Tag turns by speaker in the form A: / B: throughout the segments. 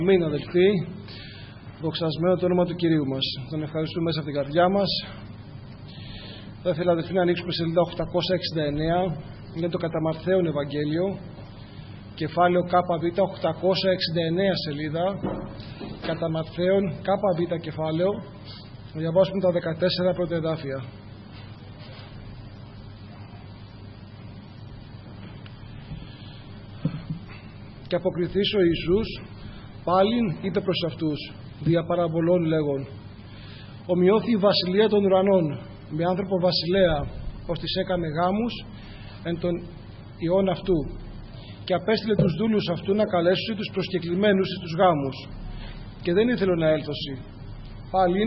A: Αμήν, αδελφοί, δοξασμένο το όνομα του Κυρίου μας. Τον ευχαριστούμε μέσα από την καρδιά μας. Θα ήθελα, αδελφοί, να ανοίξουμε σελίδα 869. Είναι το κατά Ματθαίον Ευαγγέλιο, κεφάλαιο ΚΒ, 869 σελίδα. Κατά Ματθαίον ΚΒ κεφάλαιο. Θα διαβάσουμε τα 14 πρώτα εδάφια. Και αποκριθείς ο Ιησούς πάλιν είπε προς αυτούς, δια παραβολών λέγον, ομοιώθη η βασιλεία των ουρανών με άνθρωπο βασιλέα, ως της έκαμε γάμους εν των ιών αυτού, και απέστειλε τους δούλους αυτού να καλέσουν τους προσκεκλημένους στους γάμους, και δεν ήθελε να έλθωση. Πάλιν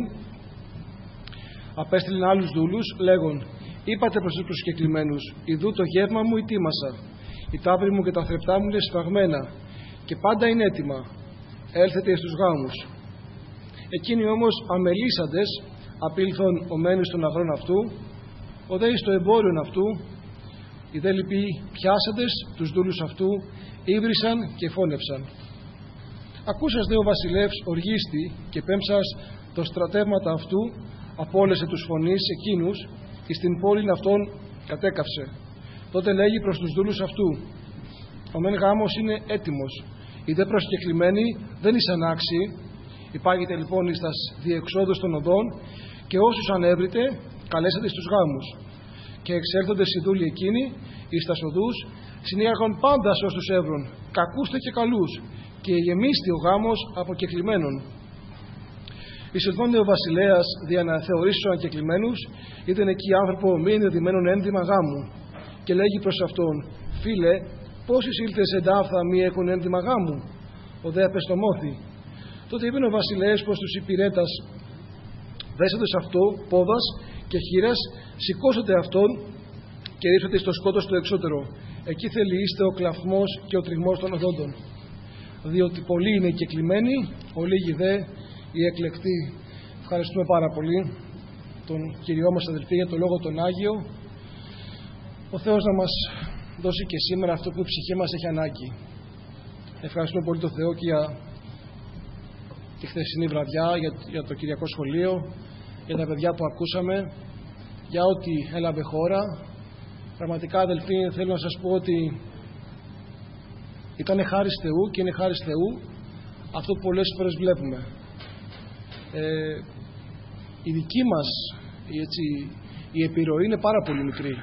A: απέστειλε άλλους δούλους λέγον, είπατε προς τους προσκεκλημένους, ιδού το γεύμα μου ετοίμασα, η ταύρη μου και τα θρεπτά μου είναι σφαγμένα και πάντα είναι έτοιμα. Έλθετε στους γάμους. Εκείνοι όμως αμελήσαντες απήλθον ομένους των αγρών αυτού, ο δε εις το εμπόριον αυτού, οι δε λοιποί πιάσαντες τους δούλους αυτού, ύβρισαν και φώνευσαν. Ακούσας δε ο βασιλεύς οργίστη και πέμψας το στρατεύματα αυτού, απόλεσε τους φωνείς εκείνους, εις την πόλην αυτών κατέκαυσε. Τότε λέγει προς τους δούλους αυτού, ο μεν γάμος είναι έτοιμος, οι δε προσκεκλημένοι δεν ήσαν άξιοι. Υπάγεται λοιπόν εις τας διεξόδους των οδών, και όσους ανέβρετε καλέσατε στους γάμους. Και εξέλθοντες οι δούλοι εκείνοι εις τας οδούς, συνήγαγον πάντα σε όσους έβρον, κακούστε και καλούς, και γεμίστη ο γάμος αποκεκλημένων. Εισελθόνται ο βασιλέας δια να θεωρήσει τους ανακεκλημένους, είδεν εκεί άνθρωπο μη ενδεδειμένον ένδυμα γάμου, και λέγει προς αυτόν, φίλε, πόσοι ήλθες εντάφθα μη έχουν ένδυμα γάμου, ο δε απεστομώθη. Τότε είπε ο βασιλέας προς τους υπηρέτας, δέσατε σε αυτό πόδας και χείρας, σηκώσατε αυτόν και ρίξατε στο σκότος το εξώτερο. Εκεί θελειείστε ο κλαφμός και ο τριγμός των οδόντων. Διότι πολλοί είναι οι κεκλημένοι, ο λίγοι δε οι εκλεκτοί. Ευχαριστούμε πάρα πολύ τον Κυριό μας, αδελφοί, για το λόγο τον Άγιο. Ο Θεός να μας δώσει και σήμερα αυτό που η ψυχή μας έχει ανάγκη. Ευχαριστούμε πολύ τον Θεό και για τη χθεσινή βραδιά, για το Κυριακό σχολείο, για τα παιδιά που ακούσαμε, για ό,τι έλαβε χώρα. Πραγματικά, αδελφοί, θέλω να σας πω ότι ήταν χάρις Θεού και είναι χάρις Θεού αυτό που πολλές φορές βλέπουμε. Η δική μας η επιρροή είναι πάρα πολύ μικρή.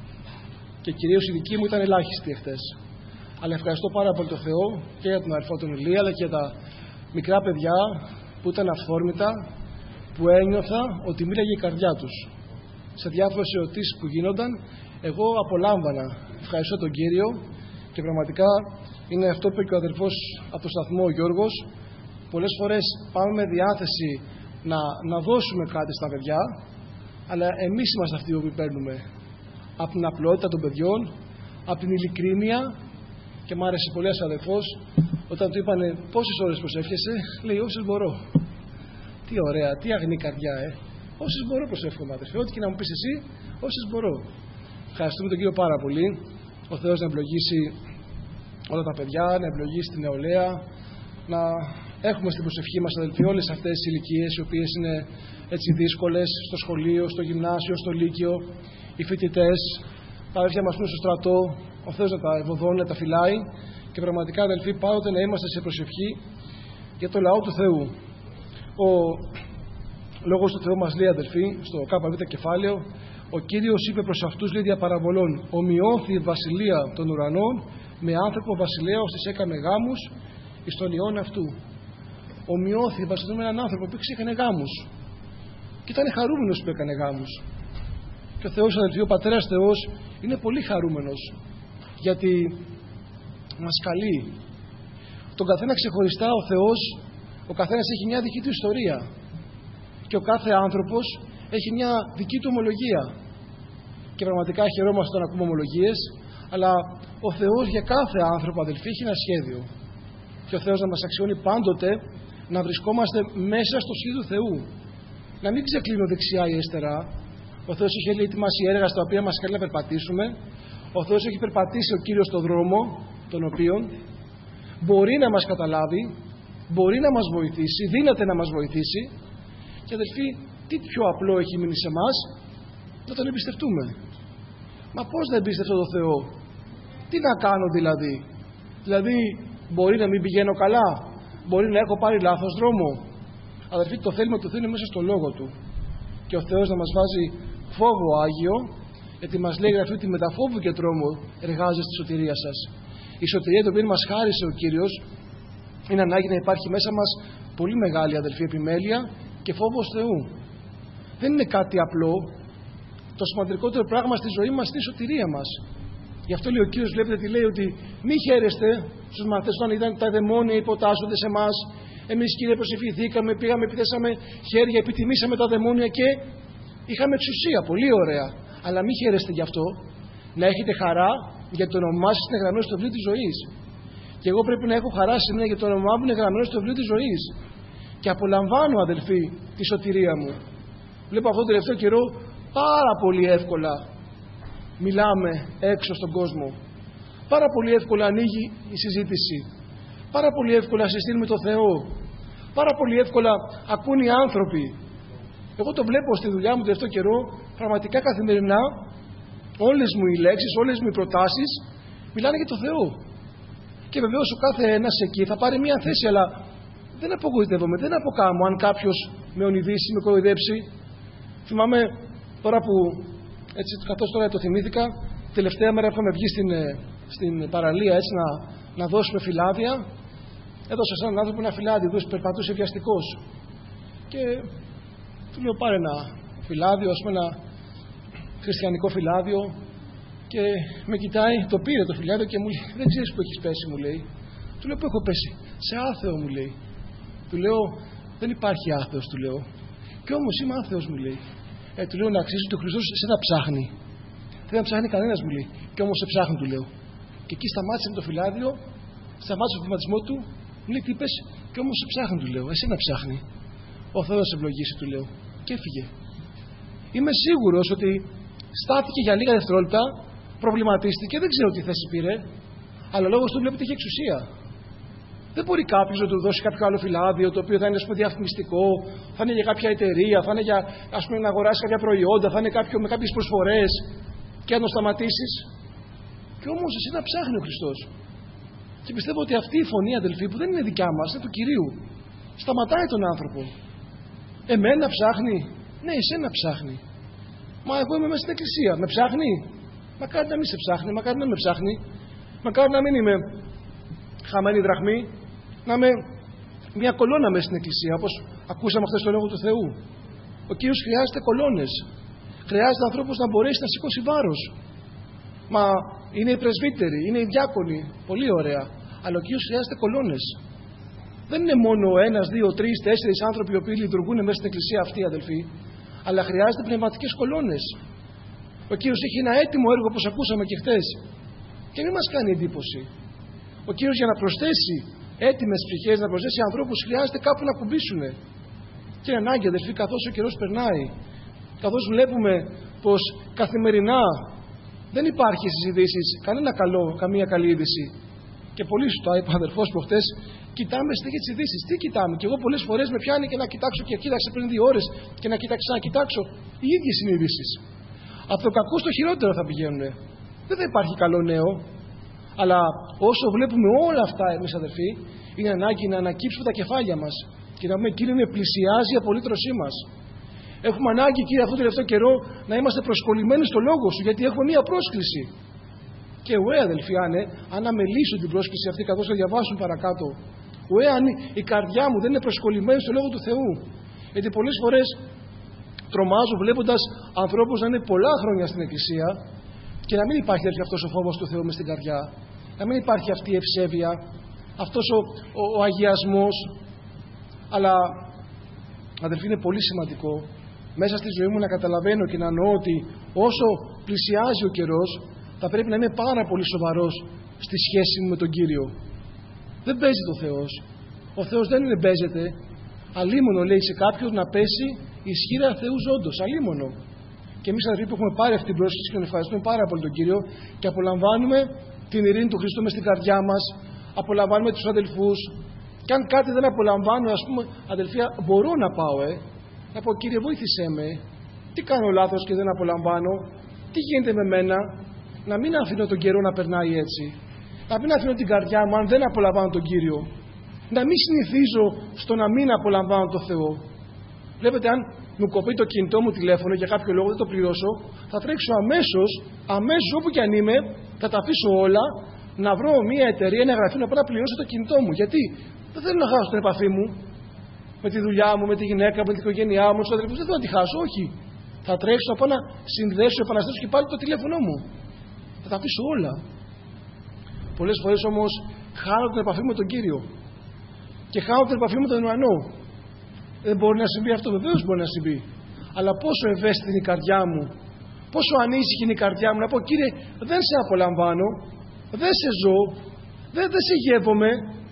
A: Και κυρίως η δική μου ήταν ελάχιστη εχθές. Αλλά ευχαριστώ πάρα πολύ τον Θεό και για τον αδελφό τον Ηλία, αλλά και για τα μικρά παιδιά που ήταν αυθόρμητα, που ένιωθα ότι μίλαγε η καρδιά τους. Σε διάφορες ερωτήσεις που γίνονταν, εγώ απολάμβανα. Ευχαριστώ τον Κύριο και πραγματικά είναι αυτό που είπε και ο αδελφός από το σταθμό ο Γιώργος. Πολλές φορές πάμε με διάθεση να δώσουμε κάτι στα παιδιά, αλλά εμείς είμαστε αυτοί που παίρνουμε. Από την απλότητα των παιδιών, από την ειλικρίνεια, και μ' άρεσε πολύ ένας αδελφός όταν του είπανε πόσες ώρες προσεύχεσαι, λέει όσες μπορώ. Τι ωραία, τι αγνή καρδιά, όσες μπορώ προσεύχομαι, αδελφέ, ό,τι και να μου πεις εσύ, όσες μπορώ. Ευχαριστούμε τον Κύριο πάρα πολύ. Ο Θεός να ευλογήσει όλα τα παιδιά, να ευλογήσει την νεολαία, να έχουμε στην προσευχή μας, αδελφοί, όλες αυτές τις ηλικίες οι οποίες είναι έτσι δύσκολες, στο σχολείο, στο γυμνάσιο, στο λύκειο, οι φοιτητές, τα αδελφιά μας που είναι στο στρατό, ο Θεός να τα ευωδώνει, να τα φυλάει, και πραγματικά, αδελφοί, πάντοτε να είμαστε σε προσευχή για το λαό του Θεού. Ο λόγος του Θεού μας λέει, αδελφοί, στο ΚΒ κεφάλαιο, ο Κύριος είπε προς αυτούς, λέει δια παραβολών, ομοιώθη η βασιλεία των ουρανών με άνθρωπο βασιλέα, ως της έκαμε γάμους εις των ιών αυτού. Ομοιώθη η βασιλεία με έναν άνθρωπο που έκανε γάμους και ήταν χαρούμενος που έκανε γάμους. Και ο Θεός, αδελφοί, ο Πατέρας Θεός είναι πολύ χαρούμενος, γιατί μας καλεί. Τον καθένα ξεχωριστά ο Θεός, ο καθένας έχει μια δική του ιστορία και ο κάθε άνθρωπος έχει μια δική του ομολογία. Και πραγματικά χαιρόμαστε όταν ακούμε ομολογίες, αλλά ο Θεός για κάθε άνθρωπο, αδελφοί, έχει ένα σχέδιο. Και ο Θεός να μας αξιώνει πάντοτε να βρισκόμαστε μέσα στο σχέδιο του Θεού. Να μην ξεκλίνω δεξιά ή αριστερά. Ο Θεός έχει ετοιμάσει έργα στα οποία μας καλεί να περπατήσουμε. Ο Θεός έχει περπατήσει ο Κύριος στον δρόμο, τον οποίο μπορεί να μας καταλάβει, μπορεί να μας βοηθήσει, δύναται να μας βοηθήσει. Και αδελφοί, τι πιο απλό έχει μείνει σε εμάς? Να τον εμπιστευτούμε. Μα πώς να εμπιστευτώ τον Θεό? Τι να κάνω δηλαδή? Δηλαδή μπορεί να μην πηγαίνω καλά, μπορεί να έχω πάρει λάθος δρόμο. Αδελφοί, το θέλημα του Θεού είναι μέσα στο Λόγο Του. Και ο Θεός να μας βάζει φόβο Άγιο, γιατί μας λέει γραφή ότι με τα φόβου και τρόμο εργάζεστε στη σωτηρία σας. Η σωτηρία την οποία μας χάρισε ο Κύριος είναι ανάγκη να υπάρχει μέσα μας πολύ μεγάλη, αδελφοί, επιμέλεια και φόβος Θεού. Δεν είναι κάτι απλό. Το σημαντικότερο πράγμα στη ζωή μας είναι η σωτηρία μας. Γι' αυτό λέει ο Κύριος, βλέπετε τι λέει, ότι μη χαίρεστε στους μαθητές όταν ήταν τα δαιμόνια υποτάσσονται σε εμάς. Εμείς, Κύριε, προσευχηθήκαμε, πήγαμε, επιθέσαμε χέρια, επιτιμήσαμε τα δαιμόνια και είχαμε εξουσία. Πολύ ωραία. Αλλά μη χαίρεστε γι' αυτό. Να έχετε χαρά για το όνομά σας είναι γραμμένο στο βιβλίο της ζωής. Και εγώ πρέπει να έχω χαρά σήμερα για το όνομά μου είναι γραμμένο στο βιβλίο της ζωής. Και απολαμβάνω, αδελφοί, τη σωτηρία μου. Βλέπω αυτόν τον τελευταίο καιρό πάρα πολύ εύκολα μιλάμε έξω στον κόσμο. Πάρα πολύ εύκολα ανοίγει η συζήτηση. Πάρα πολύ εύκολα συστήνουμε το Θεό. Πάρα πολύ εύκολα ακούν οι άνθρωποι. Εγώ το βλέπω στη δουλειά μου τον τελευταίο καιρό, πραγματικά καθημερινά, όλες μου οι λέξεις, όλες μου οι προτάσεις μιλάνε για το Θεό. Και βεβαίως ο κάθε ένας εκεί θα πάρει μία θέση, αλλά δεν απογοητεύομαι, δεν αποκάμω αν κάποιος με ονειδήσει, με κοροϊδέψει. Θυμάμαι τώρα που, έτσι, καθώς τώρα το θυμήθηκα, τελευταία μέρα που είχαμε βγει στην παραλία έτσι, να δώσουμε φυλάδια, έδωσα σε έναν άνθρωπο ένα φυλάδι, περπατούσε βιαστικός. Και του λέω πάρε ένα φυλάδιο, ας πούμε ένα χριστιανικό φυλάδιο, και με κοιτάει, το πήρε το φυλάδιο και μου λέει δεν ξέρεις που έχεις πέσει, μου λέει. Του λέω που έχω πέσει? Σε άθεο, μου λέει. Του λέω δεν υπάρχει άθεος, του λέω. Και όμως είμαι άθεος, μου λέει. Του λέω να αξίζει ότι ο Χριστός σε να ψάχνει. Δεν να ψάχνει κανένας, μου λέει. Και όμως σε ψάχνει, του λέω. Και εκεί σταμάτησε με το φυλάδιο, σταμάτησε τον βηματισμό του, μου λέει τι είπες? Και όμως σε ψάχνει, του λέω. Εσένα ψάχνει. Ο Θεός να σε ευλογήσει, του λέω. Και έφυγε. Είμαι σίγουρος ότι στάθηκε για λίγα δευτερόλεπτα, προβληματίστηκε, δεν ξέρω τι θέση πήρε, αλλά λόγω του βλέπετε έχει εξουσία. Δεν μπορεί κάποιος να του δώσει κάποιο άλλο φυλάδιο το οποίο θα είναι, ας πούμε, διαφημιστικό, θα είναι για κάποια εταιρεία, θα είναι για, ας πούμε, να αγοράσει κάποια προϊόντα, θα είναι με κάποιες προσφορές και να το σταματήσεις. Και όμως εσύ να ψάχνει ο Χριστός. Και πιστεύω ότι αυτή η φωνή, αδελφοί, που δεν είναι δικιά μας, είναι του Κυρίου, σταματάει τον άνθρωπο. Εμένα ψάχνει? Ναι, εσένα ψάχνει. Μα εγώ είμαι μέσα στην εκκλησία. Με ψάχνει? Μακάρι να μην σε ψάχνει, μακάρι να με ψάχνει. Μακάρι να μην είμαι χαμένη δραχμή, να είμαι μια κολόνα μέσα στην εκκλησία, όπως ακούσαμε χθες το λόγο του Θεού. Ο Κύριος χρειάζεται κολόνες. Χρειάζεται ανθρώπους να μπορέσει να σηκώσει βάρος. Μα είναι οι πρεσβύτεροι, είναι οι διάκονοι. Πολύ ωραία. Αλλά ο Κύριος χρειάζεται κολόνες. Δεν είναι μόνο 1, 2, 3, 4 άνθρωποι οι οποίοι λειτουργούν μέσα στην εκκλησία αυτή, αδελφοί, αλλά χρειάζεται πνευματικές κολόνες. Ο Κύριος έχει ένα έτοιμο έργο, όπως ακούσαμε και χτες. Και μην μας κάνει εντύπωση. Ο Κύριος για να προσθέσει έτοιμες ψυχές, να προσθέσει ανθρώπους, χρειάζεται κάπου να κουμπίσουν. Και είναι ανάγκη, αδελφοί, καθώς ο καιρός περνάει, καθώς βλέπουμε πως καθημερινά δεν υπάρχει στις ειδήσεις καμία καλή είδηση. Και πολύ σου το είπε ο αδερφός προχτές, κοιτάμε συνέχεια τις ειδήσεις. Τι κοιτάμε? Και εγώ πολλές φορές με πιάνει και να κοιτάξω και κοίταξε πριν 2 ώρες και να κοιτάξω να κοιτάξω. Οι ίδιες είναι οι ειδήσεις. Από το κακό στο χειρότερο θα πηγαίνουν. Δεν θα υπάρχει καλό νέο. Αλλά όσο βλέπουμε όλα αυτά εμείς, αδερφοί, είναι ανάγκη να ανακύψουμε τα κεφάλια μας και να πούμε, Κύριε, πλησιάζει η απολύτρωσή μας. Έχουμε ανάγκη, Κύριε, αυτόν τον τελευταίο καιρό να είμαστε προσκολλημένοι στο λόγο σου, γιατί έχουμε μία πρόσκληση. Και αδελφοί, αν αμελήσω την πρόσκληση αυτή, καθώς θα διαβάσουν παρακάτω, αν η καρδιά μου δεν είναι προσκολλημένη στο λόγο του Θεού. Γιατί πολλές φορές τρομάζω βλέποντας ανθρώπους να είναι πολλά χρόνια στην εκκλησία και να μην υπάρχει αυτός ο φόβος του Θεού μες στην καρδιά, να μην υπάρχει αυτή η ευσέβεια, αυτός ο αγιασμός. Αλλά, αδελφοί, είναι πολύ σημαντικό μέσα στη ζωή μου να καταλαβαίνω και να εννοώ ότι όσο πλησιάζει ο καιρός, θα πρέπει να είμαι πάρα πολύ σοβαρός στη σχέση μου με τον Κύριο. Δεν παίζει το Θεός. Ο Θεός δεν είναι παίζεται. Αλίμονο, λέει σε κάποιον, να πέσει ισχύρα Θεού ζώντος. Αλίμονο. Και εμείς, αδελφοί, που έχουμε πάρει αυτή την πρόσκληση και τον ευχαριστούμε πάρα πολύ τον Κύριο και απολαμβάνουμε την ειρήνη του Χριστού μες στην καρδιά μας, απολαμβάνουμε τους αδελφούς, Και αν κάτι δεν απολαμβάνω, ας πούμε, αδελφία, μπορώ να πάω, να πω, Κύριε, βοήθησέ με. Τι κάνω λάθος και δεν απολαμβάνω? Τι γίνεται με μένα? Να μην αφήνω τον καιρό να περνάει έτσι. Να μην αφήνω την καρδιά μου, αν δεν απολαμβάνω τον Κύριο. Να μην συνηθίζω στο να μην απολαμβάνω τον Θεό. Βλέπετε, αν μου κοπεί το κινητό μου τηλέφωνο για κάποιο λόγο, δεν το πληρώσω, θα τρέξω αμέσως όπου κι αν είμαι, θα τα αφήσω όλα, να βρω μια εταιρεία, ένα γραφείο να πάω να πληρώσω το κινητό μου. Γιατί δεν θέλω να χάσω την επαφή μου με τη δουλειά μου, με τη γυναίκα μου, με την οικογένειά μου, με τους αδελφούς. Δεν θέλω να τη χάσω, όχι. Θα τρέξω να πάω να συνδέσω, επαναστήσω και πάλι το τηλέφωνό μου. Θα τα αφήσω όλα. Πολλές φορές όμως χάνω την επαφή με τον Κύριο και χάνω την επαφή με τον ουρανό. Δεν μπορεί να συμβεί αυτό? Βεβαίως μπορεί να συμβεί. Αλλά πόσο ευαίσθητη είναι η καρδιά μου, πόσο ανήσυχη είναι η καρδιά μου να πω, Κύριε, δεν σε απολαμβάνω, δεν σε ζω, δεν σε γεύομαι,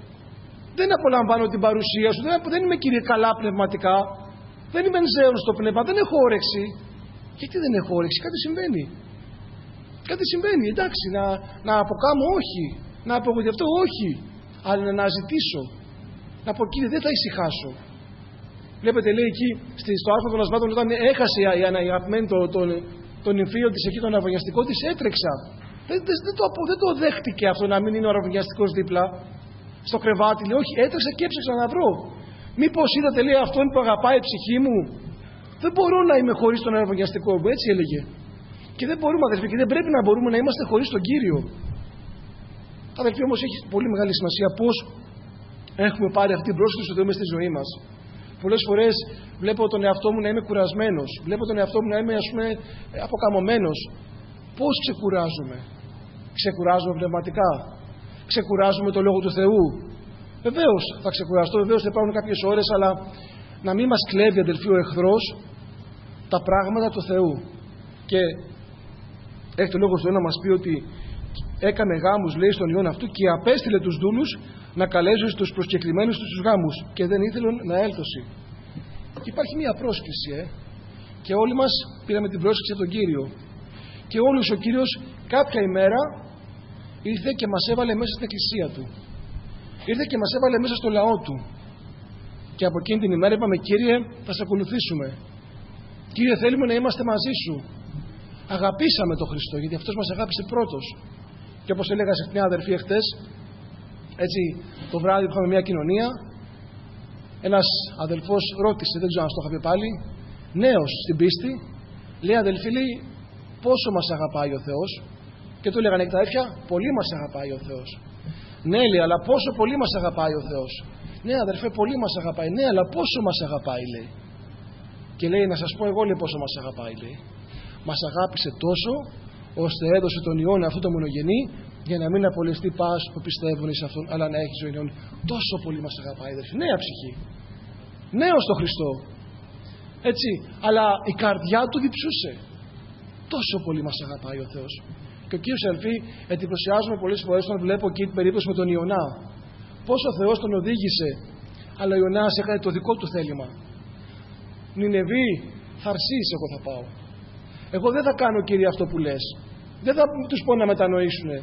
A: δεν απολαμβάνω την παρουσία σου, δεν είμαι, Κύριε, καλά πνευματικά, δεν είμαι ενζέων στο πνεύμα, δεν έχω όρεξη. Γιατί δεν έχω όρεξη? Κάτι συμβαίνει. Κάτι συμβαίνει, εντάξει, να αποκάμω, όχι, να απογοητευτώ, όχι, αλλά να αναζητήσω, να πω, Κύριε, δεν θα ησυχάσω. Βλέπετε, λέει εκεί στο άρθρο των ασμάτων, όταν έχασε η αγαπημένη τον νυμφίο της εκεί, τον αραβωνιαστικό της, έτρεξα. Δεν το δέχτηκε αυτό να μην είναι ο αραβωνιαστικός δίπλα στο κρεβάτι. Λέει, όχι, έτρεξα και έψαξα να βρω. Μήπως είδατε, λέει, αυτόν που αγαπάει η ψυχή μου? Δεν μπορώ να είμαι χωρίς τον αραβωνιαστικό μου, έτσι έλεγε. Και δεν μπορούμε, αδελφοί, και δεν πρέπει να μπορούμε να είμαστε χωρίς τον Κύριο. Αδελφοί, όμως έχει πολύ μεγάλη σημασία πώς έχουμε πάρει αυτή την πρόσκληση του Θεού μες στη ζωή μας. Πολλές φορές βλέπω τον εαυτό μου να είμαι κουρασμένος, βλέπω τον εαυτό μου να είμαι, ας πούμε, αποκαμωμένος. Πώς ξεκουράζουμε? Ξεκουράζουμε πνευματικά? Ξεκουράζουμε το Λόγο του Θεού? Βεβαίως θα ξεκουραστώ, βεβαίως θα υπάρχουν κάποιες ώρες, αλλά να μην μας κλέβει, αδελφοί, ο εχθρός τα πράγματα του Θεού. Και έχει το Λόγο του Θεού να μας πει ότι έκανε γάμους, λέει, στον ιόν αυτού και απέστειλε τους δούλους να καλέσουν τους προσκεκλημένους τους γάμους και δεν ήθελαν να έλθωση. Και υπάρχει μία πρόσκληση, και όλοι μας πήραμε την πρόσκληση από τον Κύριο. Και όλους ο Κύριος κάποια ημέρα ήρθε και μας έβαλε μέσα στην εκκλησία Του. Ήρθε και μας έβαλε μέσα στο λαό Του. Και από εκείνη την ημέρα είπαμε, Κύριε, θα σε ακολουθήσουμε. Κύριε, θέλουμε να είμαστε μαζί Σου. Αγαπήσαμε τον Χριστό, γιατί Αυτός μας αγάπησε πρώτος. Και όπως έλεγα σε μια αδερφή εχθές, έτσι το βράδυ που είχαμε μια κοινωνία, ένας αδελφός ρώτησε, δεν ξέρω αν το είχα πει πάλι, νέος στην πίστη, λέει, αδελφή, λέει, πόσο μας αγαπάει ο Θεός? Και του έλεγαν τα αδέρφια, πολύ μας αγαπάει ο Θεός. Ναι, λέει, αλλά πόσο πολύ μας αγαπάει ο Θεός? Ναι, αδερφέ, πολύ μας αγαπάει. Ναι, αλλά πόσο μας αγαπάει, λέει. Και λέει, να σας πω εγώ, λέει, πόσο μας αγαπάει, λέει. Μας αγάπησε τόσο, ώστε έδωσε τον Υιόν αυτού τον μονογενή, για να μην απολεστεί πας που πιστεύουν εις αυτόν, αλλά να έχει ζωή αιώνια. Τόσο πολύ μας αγαπάει, αδερφή. Νέα ψυχή. Νέος στο Χριστό. Έτσι. Αλλά η καρδιά του διψούσε. Τόσο πολύ μας αγαπάει ο Θεός. Και ο Κύριος, αδελφοί, εντυπωσιάζομαι πολλές φορές όταν βλέπω εκεί την περίπτωση με τον Ιωνά. Πώς ο Θεός τον οδήγησε, αλλά ο Ιωνάς έκανε το δικό του θέλημα. Νινεβή, Θαρσής, εγώ θα πάω. Εγώ δεν θα κάνω, Κύριε, αυτό που λες. Δεν θα τους πω να μετανοήσουνε.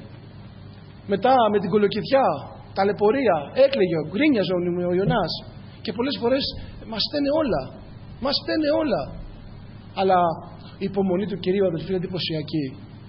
A: Μετά με την κολοκυθιά, ταλαιπωρία, έκλαιγε, γκρίνιαζε ο Ιωνάς. Και πολλές φορές μας στένε όλα. Μας στένε όλα. Αλλά η υπομονή του Κυρίου, αδελφοί, είναι εντυπωσιακή.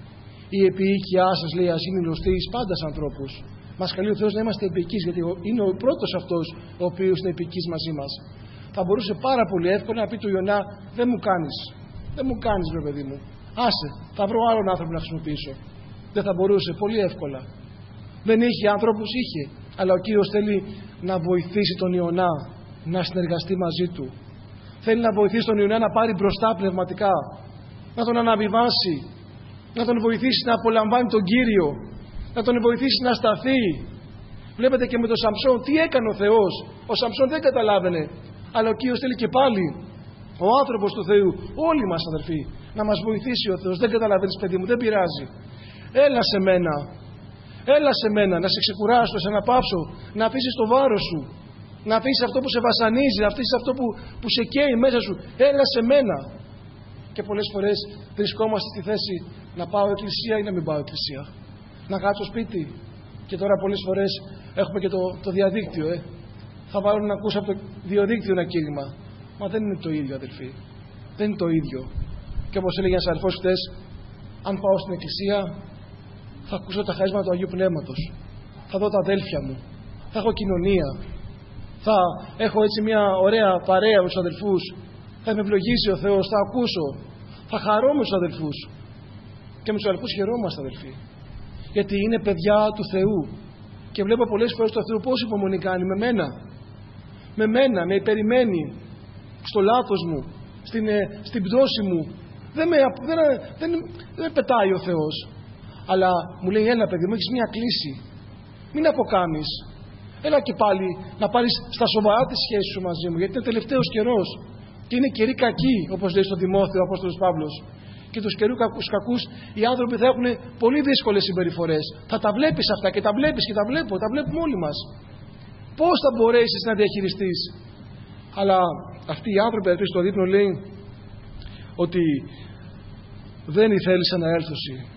A: Η επίοικιά σας, λέει, ας είναι γνωστή εις πάντας ανθρώπους. Μας καλεί ο Θεός να είμαστε επικείς, γιατί είναι ο πρώτος αυτός ο οποίος είναι επικείς μαζί μας. Θα μπορούσε πάρα πολύ εύκολα να πει του Ιωνά, δεν μου κάνεις. Δεν μου κάνεις, βρε παιδί μου. Άσε, θα βρω άλλον άνθρωπο να χρησιμοποιήσω. Δεν θα μπορούσε, πολύ εύκολα. Δεν είχε άνθρωπους, είχε. Αλλά ο Κύριος θέλει να βοηθήσει τον Ιωνά να συνεργαστεί μαζί του. Θέλει να βοηθήσει τον Ιωνά να πάρει μπροστά πνευματικά, να τον αναβιβάσει, να τον βοηθήσει να απολαμβάνει τον Κύριο, να τον βοηθήσει να σταθεί. Βλέπετε και με τον Σαμψόν τι έκανε ο Θεός. Ο Σαμψόν δεν καταλάβαινε, αλλά ο Κύριος θέλει και πάλι, ο άνθρωπος του Θεού, όλοι μας, αδερφοί, να μας βοηθήσει ο Θεός. Δεν καταλαβαίνεις, παιδί μου, δεν πειράζει. Έλα σε μένα. Έλα σε μένα, να σε ξεκουράσω, να σε αναπαύσω, να αφήσεις το βάρος σου, να αφήσεις αυτό που σε βασανίζει, να αφήσεις αυτό που σε καίει μέσα σου. Έλα σε μένα. Και πολλές φορές βρισκόμαστε στη θέση να πάω εκκλησία ή να μην πάω εκκλησία. Να κάτσω σπίτι. Και τώρα πολλές φορές έχουμε και το διαδίκτυο. θα βάλουν να ακούσω από το διαδίκτυο ένα κήρυγμα. Μα δεν είναι το ίδιο, αδελφοί. Δεν είναι το ίδιο. Και όπως έλεγε ένας αδελφός χτες, αν πάω στην εκκλησία, θα ακούσω τα χαρίσματα του Αγίου Πνεύματος. Θα δω τα αδέλφια μου. Θα έχω κοινωνία. Θα έχω έτσι μια ωραία παρέα με τους αδελφούς. Θα με ευλογήσει ο Θεός. Θα ακούσω. Θα χαρώ με τους αδελφούς. Και με τους αδελφούς χαιρόμαστε, αδελφοί. Γιατί είναι παιδιά του Θεού. Και βλέπω πολλές φορές το Θεό πόσο υπομονή κάνει με μένα. Με μένα, με περιμένει στο λάθος μου, στην πτώση μου. Δεν με πετάει ο Θεός. Αλλά μου λέει, έλα παιδί μου, έχεις μια κλίση. Μην αποκάμεις. Έλα και πάλι να πάρεις στα σοβαρά τη σχέση σου μαζί μου, γιατί είναι τελευταίος καιρός. Και είναι καιροί κακοί, όπως λέει στον Τιμόθεο ο Απόστολος Παύλος. Και τους καιρούς κακούς οι άνθρωποι θα έχουν πολύ δύσκολες συμπεριφορές. Θα τα βλέπεις αυτά και τα βλέπεις και τα βλέπουμε όλοι μας. Πώς θα μπορέσεις να διαχειριστείς? Αλλά αυτοί οι άνθρωποι, στο δείπνο λέει ότι δεν ήθελησα να έρθω.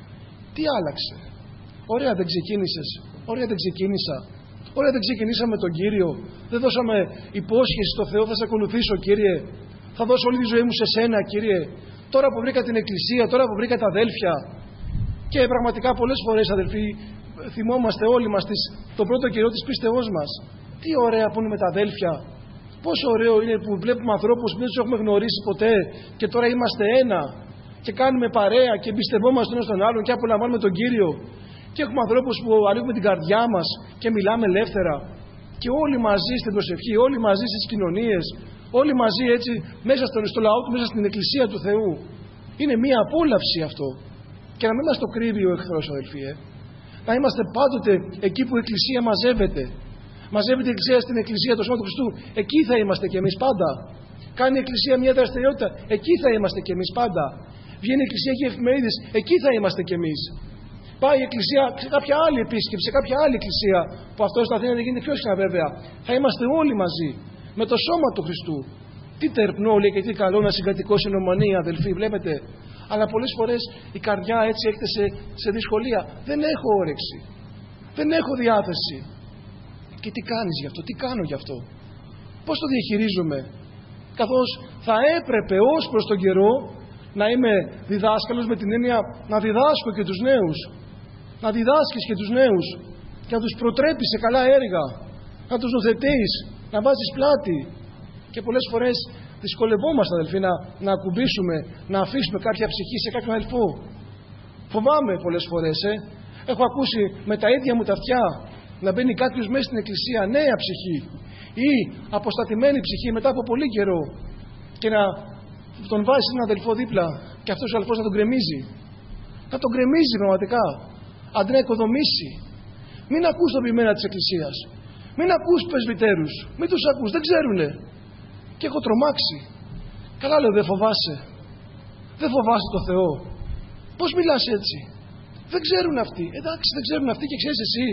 A: Τι άλλαξε? Ωραία δεν ξεκίνησες? Ωραία δεν ξεκίνησα? Ωραία δεν ξεκινήσαμε με τον Κύριο? Δεν δώσαμε υπόσχεση στο Θεό, θα σε ακολουθήσω Κύριε? Θα δώσω όλη τη ζωή μου σε σένα Κύριε? Τώρα που βρήκα την εκκλησία, τώρα που βρήκα τα αδέλφια. Και πραγματικά πολλές φορές, αδελφοί, θυμόμαστε όλοι μας τον πρώτο καιρό της πίστεώς μας. Τι ωραία που είναι με τα αδέλφια. Πόσο ωραίο είναι που βλέπουμε ανθρώπους που δεν τους έχουμε γνωρίσει ποτέ και τώρα είμαστε ένα και κάνουμε παρέα και εμπιστευόμαστε ένας τον άλλον και απολαμβάνουμε τον Κύριο. Και έχουμε ανθρώπους που ανοίγουμε την καρδιά μας και μιλάμε ελεύθερα. Και όλοι μαζί στην προσευχή, όλοι μαζί στις κοινωνίες, όλοι μαζί έτσι μέσα στο λαό του, μέσα στην εκκλησία του Θεού. Είναι μία απόλαυση αυτό. Και να μην μας το κρύβει ο εχθρός, αδελφοί. Να είμαστε πάντοτε εκεί που η εκκλησία μαζεύεται. Μαζεύεται η εκκλησία στην εκκλησία, το σώμα του Χριστού. Εκεί θα είμαστε κι εμείς πάντα. Κάνει η εκκλησία μια δραστηριότητα. Εκεί θα είμαστε κι εμείς πάντα. Βγαίνει η εκκλησία και οι εφημερίδες. Εκεί θα είμαστε κι εμείς. Πάει η εκκλησία σε κάποια άλλη επίσκεψη, σε κάποια άλλη εκκλησία. Που αυτό στην Αθήνα δεν γίνεται πιο συχνά βέβαια. Θα είμαστε όλοι μαζί. Με το σώμα του Χριστού. Τι τερπνό λέει και τι καλό να συγκατοικώσει η ομονία, αδελφοί, βλέπετε. Αλλά πολλές φορές η καρδιά έτσι έρχεται σε δυσκολία. Δεν έχω όρεξη. Δεν έχω διάθεση. Και τι κάνεις γι' αυτό, τι κάνω γι' αυτό? Πώς το διαχειρίζομαι? Καθώς θα έπρεπε ως προς τον καιρό να είμαι διδάσκαλος με την έννοια να διδάσκω και τους νέους. Να διδάσκεις και τους νέους και να τους προτρέπεις σε καλά έργα. Να τους νοθετείς, να βάζεις πλάτη. Και πολλές φορές δυσκολευόμαστε, αδελφοί, να ακουμπήσουμε, να αφήσουμε κάποια ψυχή σε κάποιον αδελφό. Φοβάμαι πολλές φορές, Έχω ακούσει με τα ίδια μου τα αυτιά να μπαίνει κάποιος μέσα στην εκκλησία, νέα ψυχή ή αποστατημένη ψυχή μετά από πολύ καιρό και να τον βάζει έναν αδελφό δίπλα και αυτός ο αδελφός να τον γκρεμίζει. Να τον γκρεμίζει πραγματικά, αντί να οικοδομήσει. Μην ακούς τον ποιμένα της εκκλησίας. Μην ακούς πρεσβυτέρους. Μην τους ακούς, δεν ξέρουνε. Και έχω τρομάξει. Καλά λέω, δεν φοβάσαι? Δεν φοβάσαι το Θεό? Πώς μιλάς έτσι? Δεν ξέρουν αυτοί. Εντάξει, δεν ξέρουν αυτοί και ξέρεις εσύ.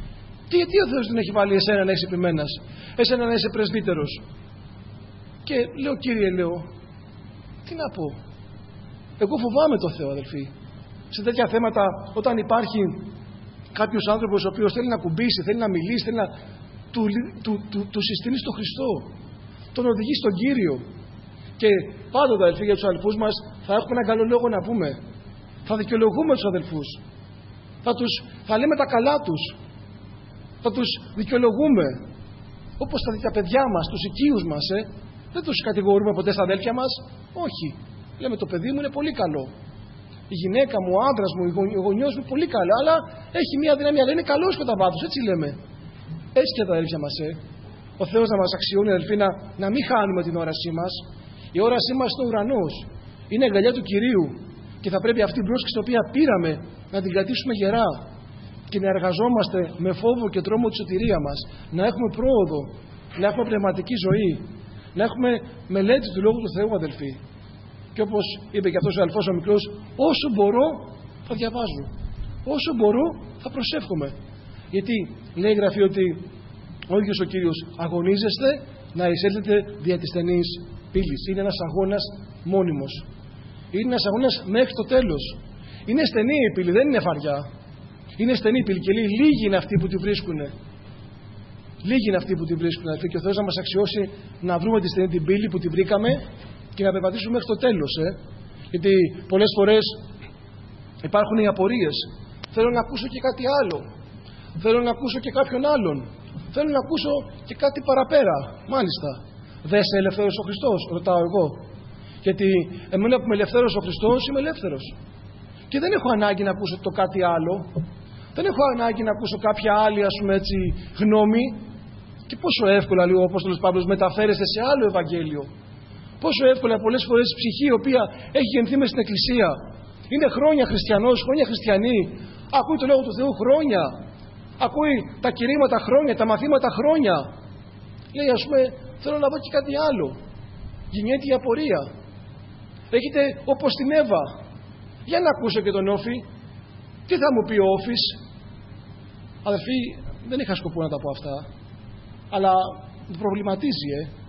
A: Γιατί ο Θεός δεν έχει βάλει εσένα να είσαι επιμένας, εσένα να είσαι πρεσβύτερος? Και λέω, Κύριε, τι να πω? Εγώ φοβάμαι το Θεό, αδελφοί. Σε τέτοια θέματα, όταν υπάρχει κάποιος άνθρωπος ο οποίος θέλει να κουμπίσει, θέλει να μιλήσει, θέλει να του συστήνει στον Χριστό, τον οδηγεί στον Κύριο. Και πάντοτε, αδελφοί, για τους αδελφούς μας θα έχουμε έναν καλό λόγο να πούμε. Θα δικαιολογούμε τους αδελφούς. Θα λέμε τα καλά τους. Θα τους δικαιολογούμε. Όπως τα παιδιά μας, τους οικείους μας, δεν τους κατηγορούμε ποτέ στα αδέλφια μας. Όχι. Λέμε, το παιδί μου είναι πολύ καλό. Η γυναίκα μου, ο άντρας μου, ο γονιός μου πολύ καλό. Αλλά έχει μια δυναμία. Αλλά είναι καλός κατά βάθος. Έτσι λέμε. Έτσι και τα αδέλφια μας. Ο Θεός να μας αξιώνει, αδελφοί, να μην χάνουμε την όρασή μας. Η όρασή μας είναι ο ουρανός. Είναι η αγκαλιά του Κυρίου. Και θα πρέπει αυτή η πρόσκληση την οποία πήραμε να την κρατήσουμε γερά και να εργαζόμαστε με φόβο και τρόμο τη σωτηρία μας, να έχουμε πρόοδο, να έχουμε πνευματική ζωή, να έχουμε μελέτη του Λόγου του Θεού, αδελφοί. Και όπως είπε και αυτός ο αδελφός ο μικρός, όσο μπορώ θα διαβάζω, όσο μπορώ θα προσεύχομαι. Γιατί λέει η Γραφή ότι ο ίδιος ο Κύριος αγωνίζεστε να εισέλθετε δια της στενής πύλης. Είναι ένας αγώνας μόνιμος. Είναι ένας αγώνας μέχρι το τέλος. Είναι στενή η πύλη, δεν είναι φαριά. Είναι στενή η πύλη και λέει λίγοι είναι αυτοί που τη βρίσκουν. Λίγοι είναι αυτοί που την βρίσκουν, αδελφοί, και ο Θεός να μας αξιώσει να βρούμε τη στενή την πύλη που την βρήκαμε και να περπατήσουμε μέχρι το τέλος. Γιατί πολλές φορές υπάρχουν οι απορίες. Θέλω να ακούσω και κάτι άλλο. Θέλω να ακούσω και κάποιον άλλον. Θέλω να ακούσω και κάτι παραπέρα. Μάλιστα. Δεν είσαι ελευθέρος ο Χριστός, ρωτάω εγώ. Γιατί εμένα που είμαι ελευθέρος ο Χριστός, είμαι ελεύθερος. Και δεν έχω ανάγκη να ακούσω το κάτι άλλο. Δεν έχω ανάγκη να ακούσω κάποια άλλη, ας πούμε έτσι, γνώμη. Και πόσο εύκολα, λέει ο Απόστολος Παύλος, μεταφέρεστε σε άλλο Ευαγγέλιο. Πόσο εύκολα πολλές φορές η ψυχή, η οποία έχει γεννηθεί μες στην Εκκλησία, είναι χρόνια χριστιανός, χρόνια χριστιανή, ακούει το Λόγο του Θεού χρόνια, ακούει τα κηρύγματα χρόνια, τα μαθήματα χρόνια. Λέει, ας πούμε, θέλω να δω και κάτι άλλο. Γεννιέται η απορία. Έχετε όπως την Εύα. Για να ακούσω και τον Όφη. Τι θα μου πει ο Όφης? Αδελφοί, δεν είχα σκοπό να τα πω αυτά, αλλά το προβληματίζει.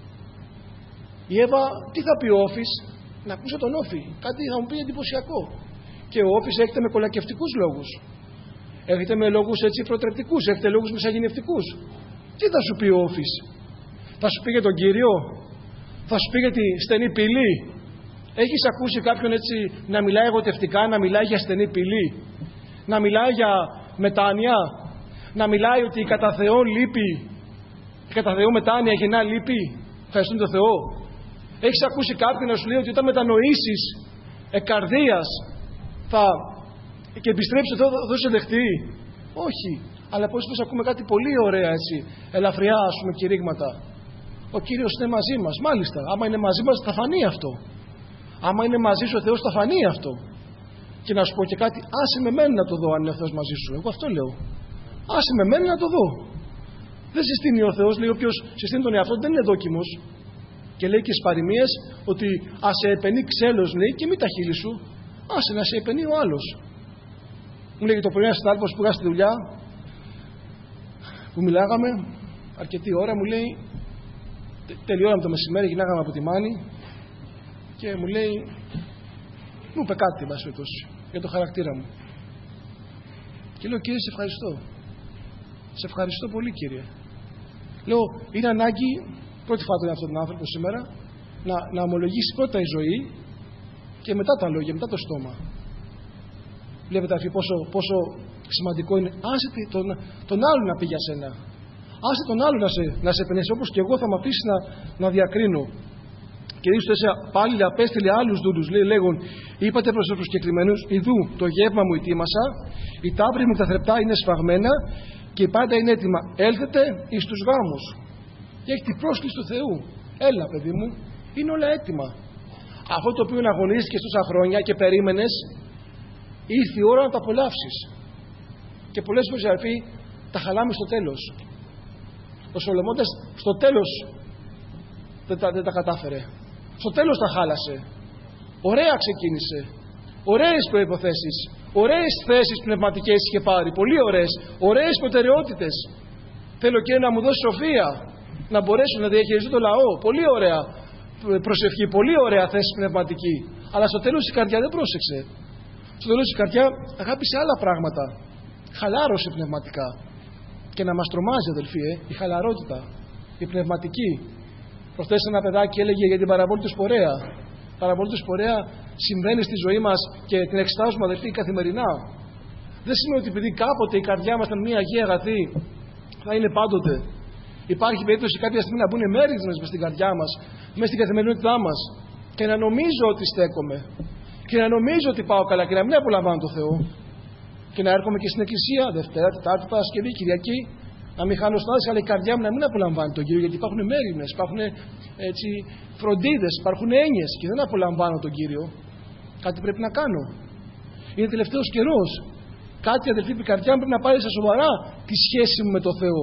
A: Η Εύα, τι θα πει ο Όφης? Να ακούσω τον Όφη. Κάτι θα μου πει εντυπωσιακό. Και ο Όφης έρχεται με κολακευτικούς λόγους. Έρχεται με λόγους έτσι προτρεπτικούς. Έρχεται λόγους μεσαγενευτικούς. Τι θα σου πει ο Όφης? Θα σου πει για τον Κύριο? Θα σου πει για τη στενή πύλη? Έχεις ακούσει κάποιον έτσι να μιλάει εγωτευτικά, να μιλάει για στενή πύλη? Να μιλάει για μετάνοια? Να μιλάει ότι η κατά Θεόν λύπη, η κατά Θεόν μετάνοια γεννά λύπη? Ευχαριστούν τον Θεό. Έχεις ακούσει κάποιον να σου λέει ότι όταν μετανοήσεις εκαρδίας και επιστρέψει ο Θεός σε δεχτεί? Όχι. Αλλά πολλές φορές ακούμε κάτι πολύ ωραία έτσι, ελαφριά ας πούμε κηρύγματα. Ο Κύριος είναι μαζί μας. Μάλιστα, άμα είναι μαζί μας θα φανεί αυτό. Άμα είναι μαζί σου ο Θεός θα φανεί αυτό. Και να σου πω και κάτι, άσε με μένα να το δω αν είναι ο Θεός μαζί σου. Εγώ αυτό λέω. Άσε με μένα να το δω. Δεν συστήνει ο Θεός, λέει, όποιος συστήνει τον εαυτό δεν είναι δόκιμος. Και λέει και στις παροιμίες ότι άσε επενεί ξέλος, λέει, και μη τα χείλη σου. Άσε να σε επενεί ο άλλος. Μου λέγει το πρωί ένας συνάδελφος που πήγα στη δουλειά, που μιλάγαμε αρκετή ώρα, μου λέει, τελειώναμε το μεσημέρι, γυρνάγαμε από τη Μάνη και μου λέει, μου είπε κάτι για το χαρακτήρα μου. Και λέω, Κύριε, σε ευχαριστώ. Σε ευχαριστώ πολύ, Κύριε. Λέω, είναι ανάγκη, πρώτη φορά τον αυτόν τον άνθρωπο σήμερα, να ομολογήσει πρώτα η ζωή και μετά τα λόγια, μετά το στόμα. Βλέπετε αφού πόσο σημαντικό είναι. Άσε τον άλλον να πει για σένα. Άσε τον άλλον να σε επενέσει, όπως και εγώ θα με αφήσει να διακρίνω. Και ίσως πάλι απέστειλε άλλους δούλους, λέγον, είπατε προς τους προσκεκλημένους, ιδού το γεύμα μου ετοίμασα, η τάβρη μου τα θρεπτά είναι σφαγμένα και η πάντα είναι έτοιμα. Έλθετε εις τους γάμους. Και έχει την πρόσκληση του Θεού. Έλα, παιδί μου, είναι όλα έτοιμα. Αυτό το οποίο αγωνίστηκες τόσα χρόνια και περίμενες, ήρθε η ώρα να τα απολαύσεις. Και πολλές φορές, αδελφοί, τα χαλάμε στο τέλος. Ο Σολομώντας στο τέλος δεν τα κατάφερε. Στο τέλος τα χάλασε. Ωραία ξεκίνησε. Ωραίες προϋποθέσεις. Ωραίες θέσεις πνευματικές είχε πάρει. Πολύ ωραίες. Ωραίες προτεραιότητες. Θέλω και να μου δώσει σοφία. Να μπορέσω να διαχειριστώ το λαό. Πολύ ωραία προσευχή. Πολύ ωραία θέση πνευματική. Αλλά στο τέλος η καρδιά δεν πρόσεξε. Στο τέλος η καρδιά αγάπησε άλλα πράγματα. Χαλάρωσε πνευματικά. Και να μας τρομάζει, αδελφοί, η χαλαρότητα, η πνευματική. Προχθές ένα παιδάκι έλεγε για την παραβολή του σπορέα. Η παραβολή του σπορέα συμβαίνει στη ζωή μας και την εξετάζουμε, αδελφοί, καθημερινά. Δεν σημαίνει ότι επειδή κάποτε η καρδιά μας ήταν μια αγία αγαθή, θα είναι πάντοτε. Υπάρχει περίπτωση κάποια στιγμή να μπουν μέρισμνες μες στην καρδιά μας, μες στην καθημερινότητά μας, και να νομίζω ότι στέκομαι, και να νομίζω ότι πάω καλά, και να μην απολαμβάνω το Θεό. Και να έρχομαι και στην Εκκλησία Δευτέρα, Τετάρτη, Παρασκευή, Κυριακή, να μην χάνω στάση, αλλά η καρδιά μου να μην απολαμβάνει τον Κύριο, γιατί υπάρχουν μέριμνες, υπάρχουν έτσι φροντίδες, υπάρχουν έννοιες και δεν απολαμβάνω τον Κύριο. Κάτι πρέπει να κάνω. Είναι τελευταίος καιρός. Κάτι, αδελφοί, η καρδιά μου πρέπει να πάρει στα σοβαρά τη σχέση μου με τον Θεό.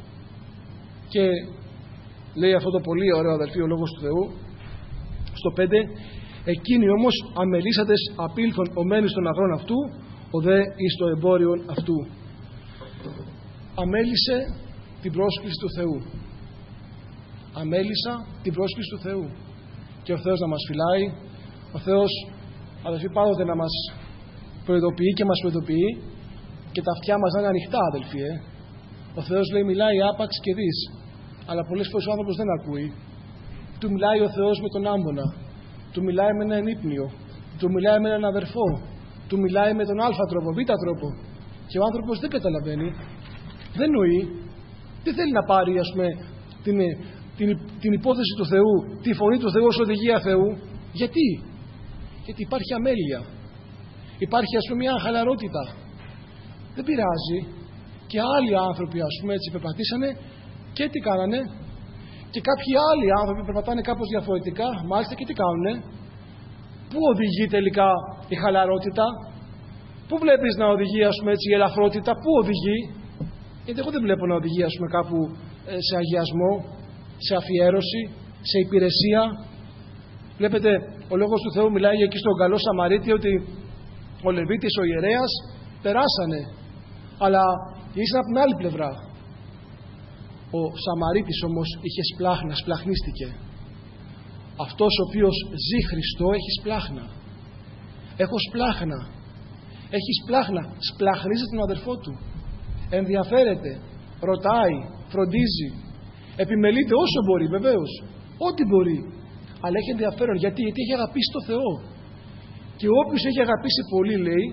A: Και λέει αυτό το πολύ ωραίο, αδελφοί, ο Λόγος του Θεού, στο 5, εκείνοι όμως αμελήσατες απήλθον ομένοι στον αγρόν αυτού, ο δε εις το εμπόριον αυτού. Αμέλησε την πρόσκληση του Θεού. Αμέλησα την πρόσκληση του Θεού. Και ο Θεός να μας φυλάει. Ο Θεός, αδελφοί, πάντοτε να μας προειδοποιεί και μας προειδοποιεί, και τα αυτιά μας να είναι ανοιχτά, αδελφοί. Ο Θεός λέει μιλάει άπαξ και δεις, αλλά πολλές φορές ο άνθρωπος δεν ακούει. Του μιλάει ο Θεός με τον άμμονα, του μιλάει με έναν ύπνιο, του μιλάει με έναν αδερφό, του μιλάει με τον α τρόπο, β τρόπο, και ο άνθρωπος δεν καταλαβαίνει, δεν νοεί, δεν θέλει να πάρει, ας πούμε, την υπόθεση του Θεού, τη φωνή του Θεού ως οδηγία Θεού. Γιατί υπάρχει αμέλεια, υπάρχει, ας πούμε, μια χαλαρότητα. Δεν πειράζει. Και άλλοι άνθρωποι, ας πούμε, έτσι περπατήσανε και τι κάνανε, και κάποιοι άλλοι άνθρωποι περπατάνε κάπως διαφορετικά, μάλιστα, και τι κάνουνε. Πού οδηγεί τελικά η χαλαρότητα? Πού βλέπεις να οδηγεί, ας πούμε, έτσι, η ελαφρότητα? Πού οδηγεί? Γιατί εγώ δεν βλέπω να οδηγεί, ας πούμε, κάπου σε αγιασμό, σε αφιέρωση, σε υπηρεσία. Βλέπετε, ο Λόγος του Θεού μιλάει εκεί στον καλό Σαμαρίτη ότι ο Λεβίτης, ο ιερέας, περάσανε, αλλά ήσαν από την άλλη πλευρά. Ο Σαμαρίτης όμως είχε σπλάχνα, σπλαχνίστηκε. Αυτός ο οποίος ζει Χριστό έχει σπλάχνα. Έχω σπλάχνα. Έχει σπλάχνα. Σπλαχνίζει τον αδερφό του. Ενδιαφέρεται. Ρωτάει. Φροντίζει. Επιμελείται όσο μπορεί, βεβαίως. Ό,τι μπορεί. Αλλά έχει ενδιαφέρον. Γιατί έχει αγαπήσει το Θεό. Και όποιος έχει αγαπήσει πολύ, λέει,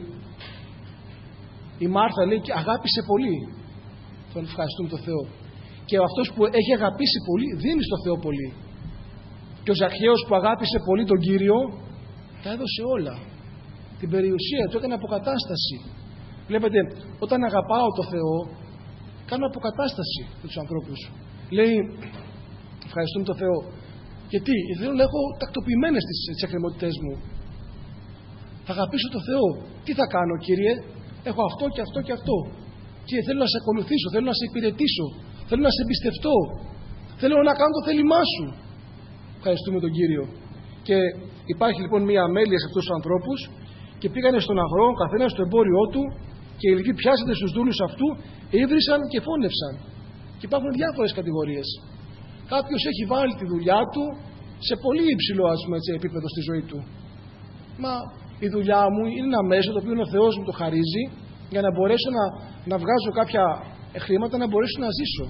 A: η Μάρθα λέει, και αγάπησε πολύ. Τον ευχαριστούμε τον Θεό. Και αυτός που έχει αγαπήσει πολύ δίνει στο Θεό πολύ. Και ο Ζακχαίος που αγάπησε πολύ τον Κύριο, τα έδωσε όλα. Την περιουσία του, έκανε αποκατάσταση. Βλέπετε, όταν αγαπάω το Θεό, κάνω αποκατάσταση με τους ανθρώπους. Λέει, ευχαριστούμε τον Θεό. Γιατί θέλω να έχω τακτοποιημένες τις εκκρεμότητές μου. Θα αγαπήσω το Θεό. Τι θα κάνω, Κύριε? Έχω αυτό και αυτό και αυτό. Κύριε, θέλω να σε ακολουθήσω, θέλω να σε υπηρετήσω, θέλω να σε εμπιστευτώ, θέλω να κάνω το θέλημά σου. Ευχαριστούμε τον Κύριο. Και υπάρχει λοιπόν μία αμέλεια σε αυτούς τους ανθρώπους, και πήγανε στον αγρό, καθένας στο εμπόριό του, και οι Λυβοί πιάσανε στους δούλους αυτού, ίδρυσαν και φώνευσαν. Και υπάρχουν διάφορες κατηγορίες. Κάποιος έχει βάλει τη δουλειά του σε πολύ υψηλό, ας πούμε, έτσι, επίπεδο στη ζωή του. Μα η δουλειά μου είναι ένα μέσο το οποίο ο Θεός μου το χαρίζει για να μπορέσω να βγάζω κάποια χρήματα, να μπορέσω να ζήσω.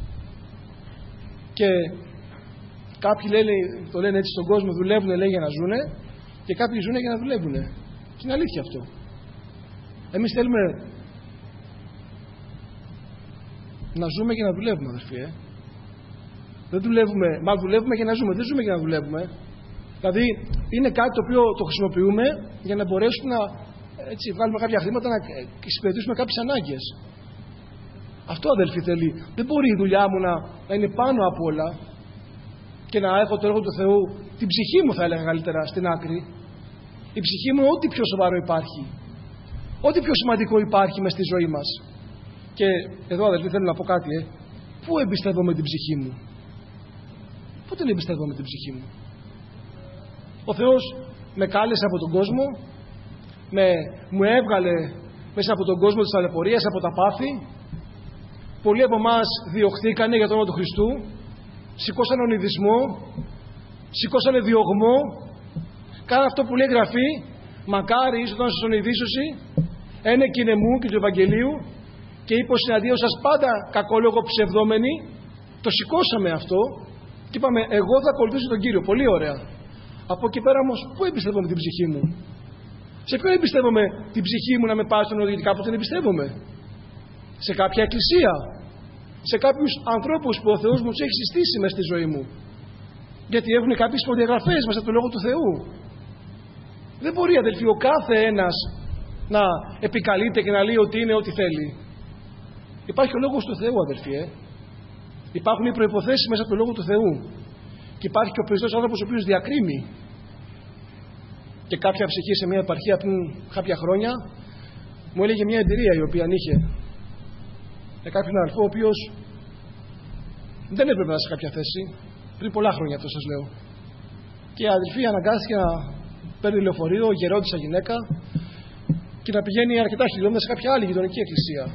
A: Και κάποιοι το λένε έτσι στον κόσμο, δουλεύουν, λέει, για να ζουνε, και κάποιοι ζουνε για να δουλεύουν. Και είναι αλήθεια αυτό. Εμείς θέλουμε να ζούμε για να δουλεύουμε, αδερφοί. Δεν δουλεύουμε, μα δουλεύουμε για να ζούμε, δεν ζούμε για να δουλεύουμε. Δηλαδή είναι κάτι το οποίο το χρησιμοποιούμε για να μπορέσουμε να, έτσι, βγάλουμε κάποια χρήματα, να εξυπηρετήσουμε κάποιες ανάγκες. Αυτό, αδελφοί, θέλει. Δεν μπορεί η δουλειά μου να είναι πάνω απ' όλα και να έχω το έργο του Θεού, την ψυχή μου, θα έλεγα καλύτερα, στην άκρη. Η ψυχή μου είναι ό,τι πιο σοβαρό υπάρχει. Ό,τι πιο σημαντικό υπάρχει μες στη ζωή μας. Και εδώ, αδελφοί, θέλω να πω κάτι. Πού εμπιστεύομαι την ψυχή μου? Πού την εμπιστεύομαι την ψυχή μου? Ο Θεός με κάλεσε από τον κόσμο, μου έβγαλε μέσα από τον κόσμο της ταλαιπωρίας, από τα πάθη. Πολλοί από εμάς διωχθήκανε για το όνομα του Χριστού, σηκώσανε ονειδισμό, σηκώσανε διωγμό, κάνανε αυτό που λέει η Γραφή, μακάρι ήσασταν σας ονειδίσωση, ένε κοινεμού και του Ευαγγελίου, και είπε ο συναντίος σας πάντα κακόλογο ψευδόμενοι. Το σηκώσαμε αυτό και είπαμε, εγώ θα ακολουθήσω τον Κύριο. Πολύ ωραία. Από εκεί πέρα όμως, πού εμπιστεύομαι την ψυχή μου? Σε ποιον εμπιστεύομαι την ψυχή μου να με πάρει στον οδηγητή? Κάπου την εμπιστεύομαι? Σε κάποια εκκλησία? Σε κάποιους ανθρώπους που ο Θεός μου τους έχει συστήσει μέσα στη ζωή μου? Γιατί έχουν κάποιες προδιαγραφές μέσα από τον Λόγο του Θεού. Δεν μπορεί, αδελφοί, ο κάθε ένας να επικαλείται και να λέει ότι είναι ό,τι θέλει. Υπάρχει ο Λόγος του Θεού, αδελφοί. Υπάρχουν οι προϋποθέσεις μέσα από τον Λόγο του Θεού. Και υπάρχει και ο περισσότερος άνθρωπος ο οποίος διακρίνει. Και κάποια ψυχή σε μια επαρχία πριν κάποια χρόνια μου έλεγε μια εμπειρία η οποία είχε με κάποιον αδελφό ο οποίος δεν έπρεπε να είσαι σε κάποια θέση, πριν πολλά χρόνια, αυτό σας λέω. Και η αδελφή αναγκάστηκε να παίρνει λεωφορείο, γερόντισσα γυναίκα, και να πηγαίνει αρκετά χιλιόμετρα σε κάποια άλλη γειτονική εκκλησία.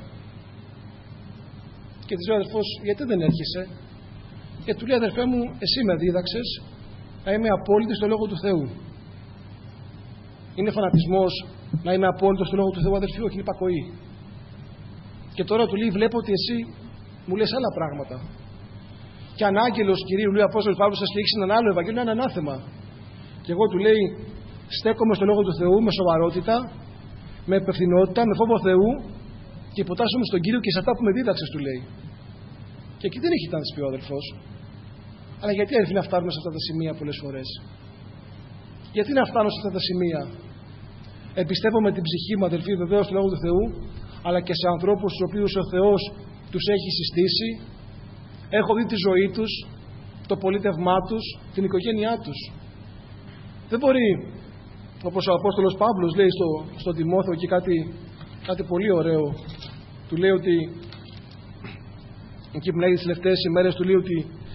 A: Και της λέει ο αδελφός, γιατί δεν έρχεσαι? Και του λέει, αδελφέ μου, εσύ με δίδαξες να είμαι απόλυτος στο Λόγο του Θεού. Είναι φανατισμός να είμαι απόλυτος στο Λόγο του Θεού, αδελφοί? Όχι, είναι υπακοή. Και τώρα του λέει, βλέπω ότι εσύ μου λες άλλα πράγματα. Και αν άγγελος Κυρίου, λέει ο Απόστολος Παύλος, σας κηρύξει έναν άλλο Ευαγγέλιο, είναι ανάθεμα. Και εγώ του λέει, στέκομαι στο λόγο του Θεού με σοβαρότητα, με υπευθυνότητα, με φόβο Θεού και υποτάσσομαι στον Κύριο και σε αυτά που με δίδαξες, του λέει. Και εκεί δεν έχει τάνθηση πει ο αδελφός. Αλλά γιατί αδελφοί να φτάνουμε σε αυτά τα σημεία πολλές φορές? Γιατί να φτάνω σε αυτά τα σημεία? Εμπιστεύω με την ψυχή μου, αδελφοί, βεβαίως στο λόγο του Θεού, αλλά και σε ανθρώπους τους οποίους ο Θεός τους έχει συστήσει. Έχω δει τη ζωή τους, το πολίτευμά τους, την οικογένειά τους. Δεν μπορεί, όπως ο Απόστολος Παύλος λέει στο Τιμόθεο και κάτι πολύ ωραίο, του λέει ότι εκεί που λέει τις τελευταίες ημέρες, του λέει ότι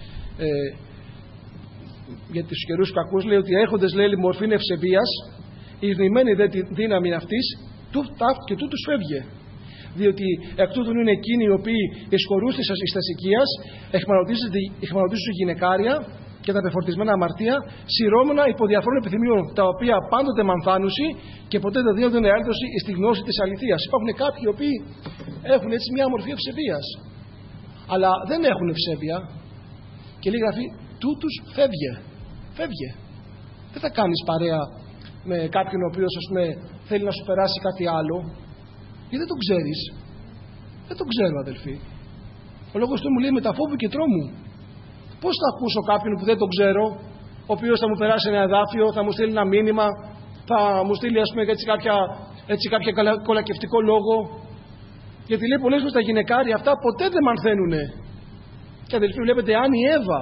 A: για τους καιρούς κακούς, λέει ότι έχοντες, λέει, μορφήν ευσεβίας, η ευνοημένη δε τη δύναμη αυτής και τούτους φεύγε. Διότι εκ τούτων είναι εκείνοι οι οποίοι εισχωρούν της αστασικίας, εχμαλωτίζουν γυναικάρια και τα πεφορτισμένα αμαρτία, σειρώμενα υπό διαφόρων επιθυμίων, τα οποία πάντοτε μανθάνουσι και ποτέ δεν δίνονται νεάλτωση στη γνώση της αληθείας. Υπάρχουν κάποιοι οι οποίοι έχουν έτσι μια μορφή ευσεβίας, αλλά δεν έχουν ευσέβεια. Και λέει Γραφή, τούτους φεύγε. Δεν θα κάνεις παρέα με κάποιον ο οποίος, ας πούμε, θέλει να σου περάσει κάτι άλλο, γιατί δεν τον ξέρεις. Δεν τον ξέρω, αδελφοί. Ο λόγος του μου λέει με τα φόβου και τρόμου. Πώς θα ακούσω κάποιον που δεν τον ξέρω, ο οποίος θα μου περάσει ένα εδάφιο, θα μου στείλει ένα μήνυμα, θα μου στείλει, ας πούμε, έτσι κάποια κολακευτικό λόγο? Γιατί λέει πολλές φορές τα γυναικάρια αυτά ποτέ δεν μαθαίνουνε. Και αδελφοί, βλέπετε, αν η Εύα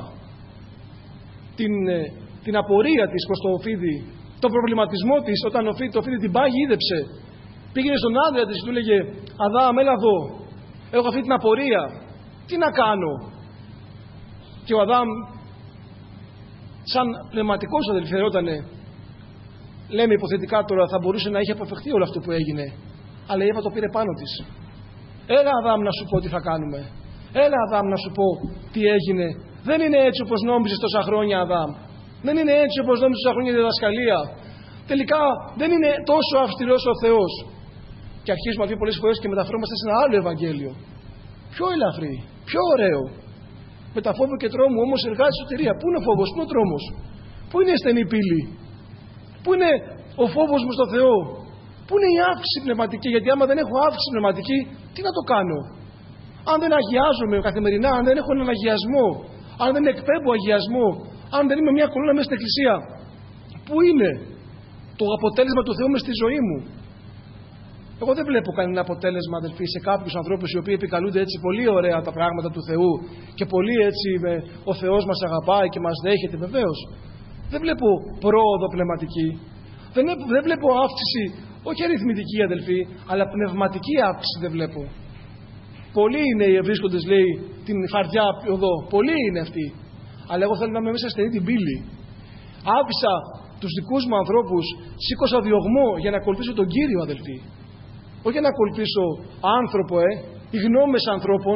A: την απορία της προς το φίδι, τον προβληματισμό της, όταν το φίδι την πάγιδεψε, πήγαινε στον άντρα της και του λέγε Αδάμ, έλα εδώ, έχω αυτή την απορία, τι να κάνω? Και ο Αδάμ, σαν πνευματικός, αδελφοί, ερώτανε, λέμε υποθετικά τώρα, θα μπορούσε να είχε αποφευχθεί όλο αυτό που έγινε, αλλά η Εύα το πήρε πάνω της. Έλα Αδάμ να σου πω τι θα κάνουμε, έλα Αδάμ να σου πω τι έγινε. Δεν είναι έτσι όπως νόμιζες τόσα χρόνια, Αδάμ. Δεν είναι έτσι όπως νόμιζες τόσα χρόνια η διδασκαλία. Τελικά δεν είναι τόσο αυστηρός ο Θεός. Και αρχίζουμε αυτή πολλές φορές και μεταφερόμαστε σε ένα άλλο Ευαγγέλιο. Πιο ελαφρύ, πιο ωραίο. Με τα φόβο και τρόμου όμως εργάζεται σωτηρία. Πού είναι ο φόβος, πού είναι ο τρόμος? Πού είναι η στενή πύλη? Πού είναι ο φόβος μου στο Θεό? Πού είναι η αύξηση πνευματική? Γιατί άμα δεν έχω αύξηση πνευματική, τι να το κάνω? Αν δεν αγιάζομαι καθημερινά, αν δεν έχω έναν αγιασμό, αν δεν εκπέμπω αγιασμό, αν δεν είμαι μια κολόνα μέσα στην εκκλησία, πού είναι το αποτέλεσμα του Θεού μες στη ζωή μου? Εγώ δεν βλέπω κανένα αποτέλεσμα, αδελφοί, σε κάποιους ανθρώπους οι οποίοι επικαλούνται έτσι πολύ ωραία τα πράγματα του Θεού και πολύ έτσι ο Θεός μας αγαπάει και μας δέχεται, βεβαίως. Δεν βλέπω πρόοδο πνευματική. Δεν βλέπω αύξηση, όχι αριθμητική, αδελφοί, αλλά πνευματική αύξηση δεν βλέπω. Πολλοί είναι οι βρίσκοντες, λέει, την φαρδιά οδό. Πολλοί είναι αυτοί. Αλλά εγώ θέλω να είμαι μέσα στενή την πύλη. Άφησα τους δικούς μου ανθρώπους, σήκωσα διωγμό για να ακολουθήσω τον Κύριο, αδελφοί. Όχι για να ακολουθήσω άνθρωπο, οι γνώμες ανθρώπων.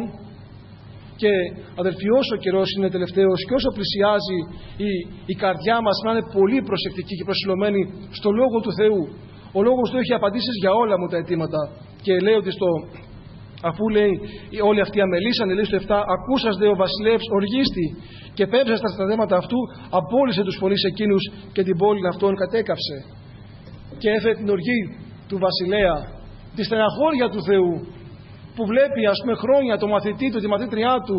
A: Και αδελφοί, όσο ο καιρός είναι τελευταίος και όσο πλησιάζει η καρδιά μας να είναι πολύ προσεκτική και προσιλωμένη στο Λόγο του Θεού. Ο Λόγος του έχει απαντήσεις για όλα μου τα αιτήματα. Και λέει ότι αφού λέει όλοι αυτοί αμελήσανε, λέει στο 7, ακούσας δε ο βασιλεύς οργίστη και πέμψας στα στρατεύματα αυτού, απόλυσε τους φορείς εκείνους και την πόλη αυτών κατέκαψε. Και έφερε την οργή του βασιλέα, τη στεναχώρια του Θεού, που βλέπει, ας πούμε, χρόνια το μαθητή του, τη μαθήτριά του,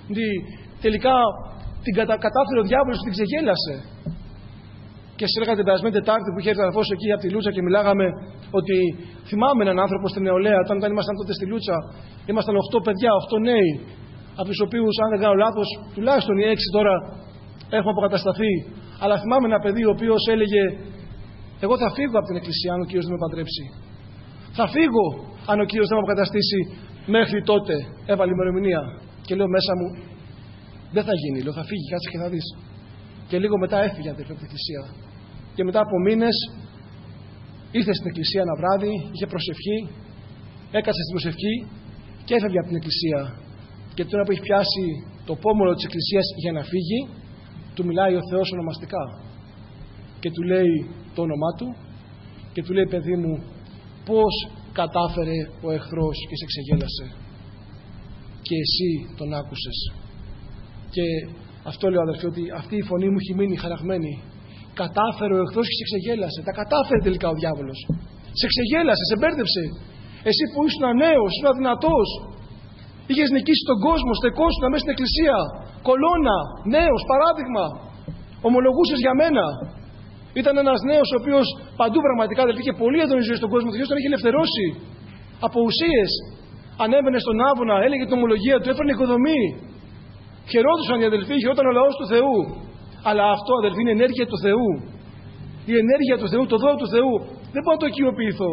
A: τελικά την κατάφερε ο διάβολος και την ξεγέλασε. Και σε έλεγα την περασμένη Τετάρτη που είχε έρθει αδερφός εκεί από τη Λούτσα και μιλάγαμε ότι θυμάμαι έναν άνθρωπο στην νεολαία, όταν ήμασταν τότε στη Λούτσα, ήμασταν 8 παιδιά, 8 νέοι, από τους οποίους, αν δεν κάνω λάθος, τουλάχιστον οι 6 τώρα έχουμε αποκατασταθεί. Αλλά θυμάμαι ένα παιδί ο οποίος έλεγε, εγώ θα φύγω από την εκκλησία αν ο Κύριος δεν με παντρέψει. Θα φύγω αν ο Κύριος δεν με αποκαταστήσει μέχρι τότε. Έβαλε ημερομηνία. Και λέω μέσα μου, δεν θα γίνει. Λέω, θα φύγει, κάτσε και θα δεις. Και λίγο μετά έφυγε από την εκκλησία. Και μετά από μήνες ήρθε στην εκκλησία ένα βράδυ, είχε προσευχή, έκατσε στην προσευχή και έφευγε από την εκκλησία. Και τώρα που έχει πιάσει το πόμολο της εκκλησίας για να φύγει, του μιλάει ο Θεός ονομαστικά. Και του λέει το όνομά του και του λέει, παιδί μου, πώς κατάφερε ο εχθρός και σε ξεγέλασε. και εσύ τον άκουσες. Και αυτό λέω, αδερφοί, ότι αυτή η φωνή μου έχει μείνει χαραγμένη. Κατάφερε ο εχθρός και σε ξεγέλασε. Τα κατάφερε τελικά ο διάβολος. Σε ξεγέλασε, σε μπέρδεψε. Εσύ που ήσουν νέος, ήσουν αδυνατός, είχες νικήσει τον κόσμο, στεκόσουν μέσα στην εκκλησία, κολόνα, νέος, παράδειγμα, ομολογούσες για μένα. Ήταν ένας νέος ο οποίος παντού πραγματικά δεν είχε πολύ έντονη ζωή στον κόσμο. Ο Θεός τον είχε ελευθερώσει από ουσίες. Ανέβαινε στον άβονα, έλεγε την ομολογία του, έφερνε οικοδομή. Χαιρόντουσαν οι αδελφοί, χαιρόταν ο λαός του Θεού. Αλλά αυτό, αδελφοί, είναι ενέργεια του Θεού. Η ενέργεια του Θεού, το δώρο του Θεού. Δεν μπορώ να το οικειοποιηθώ.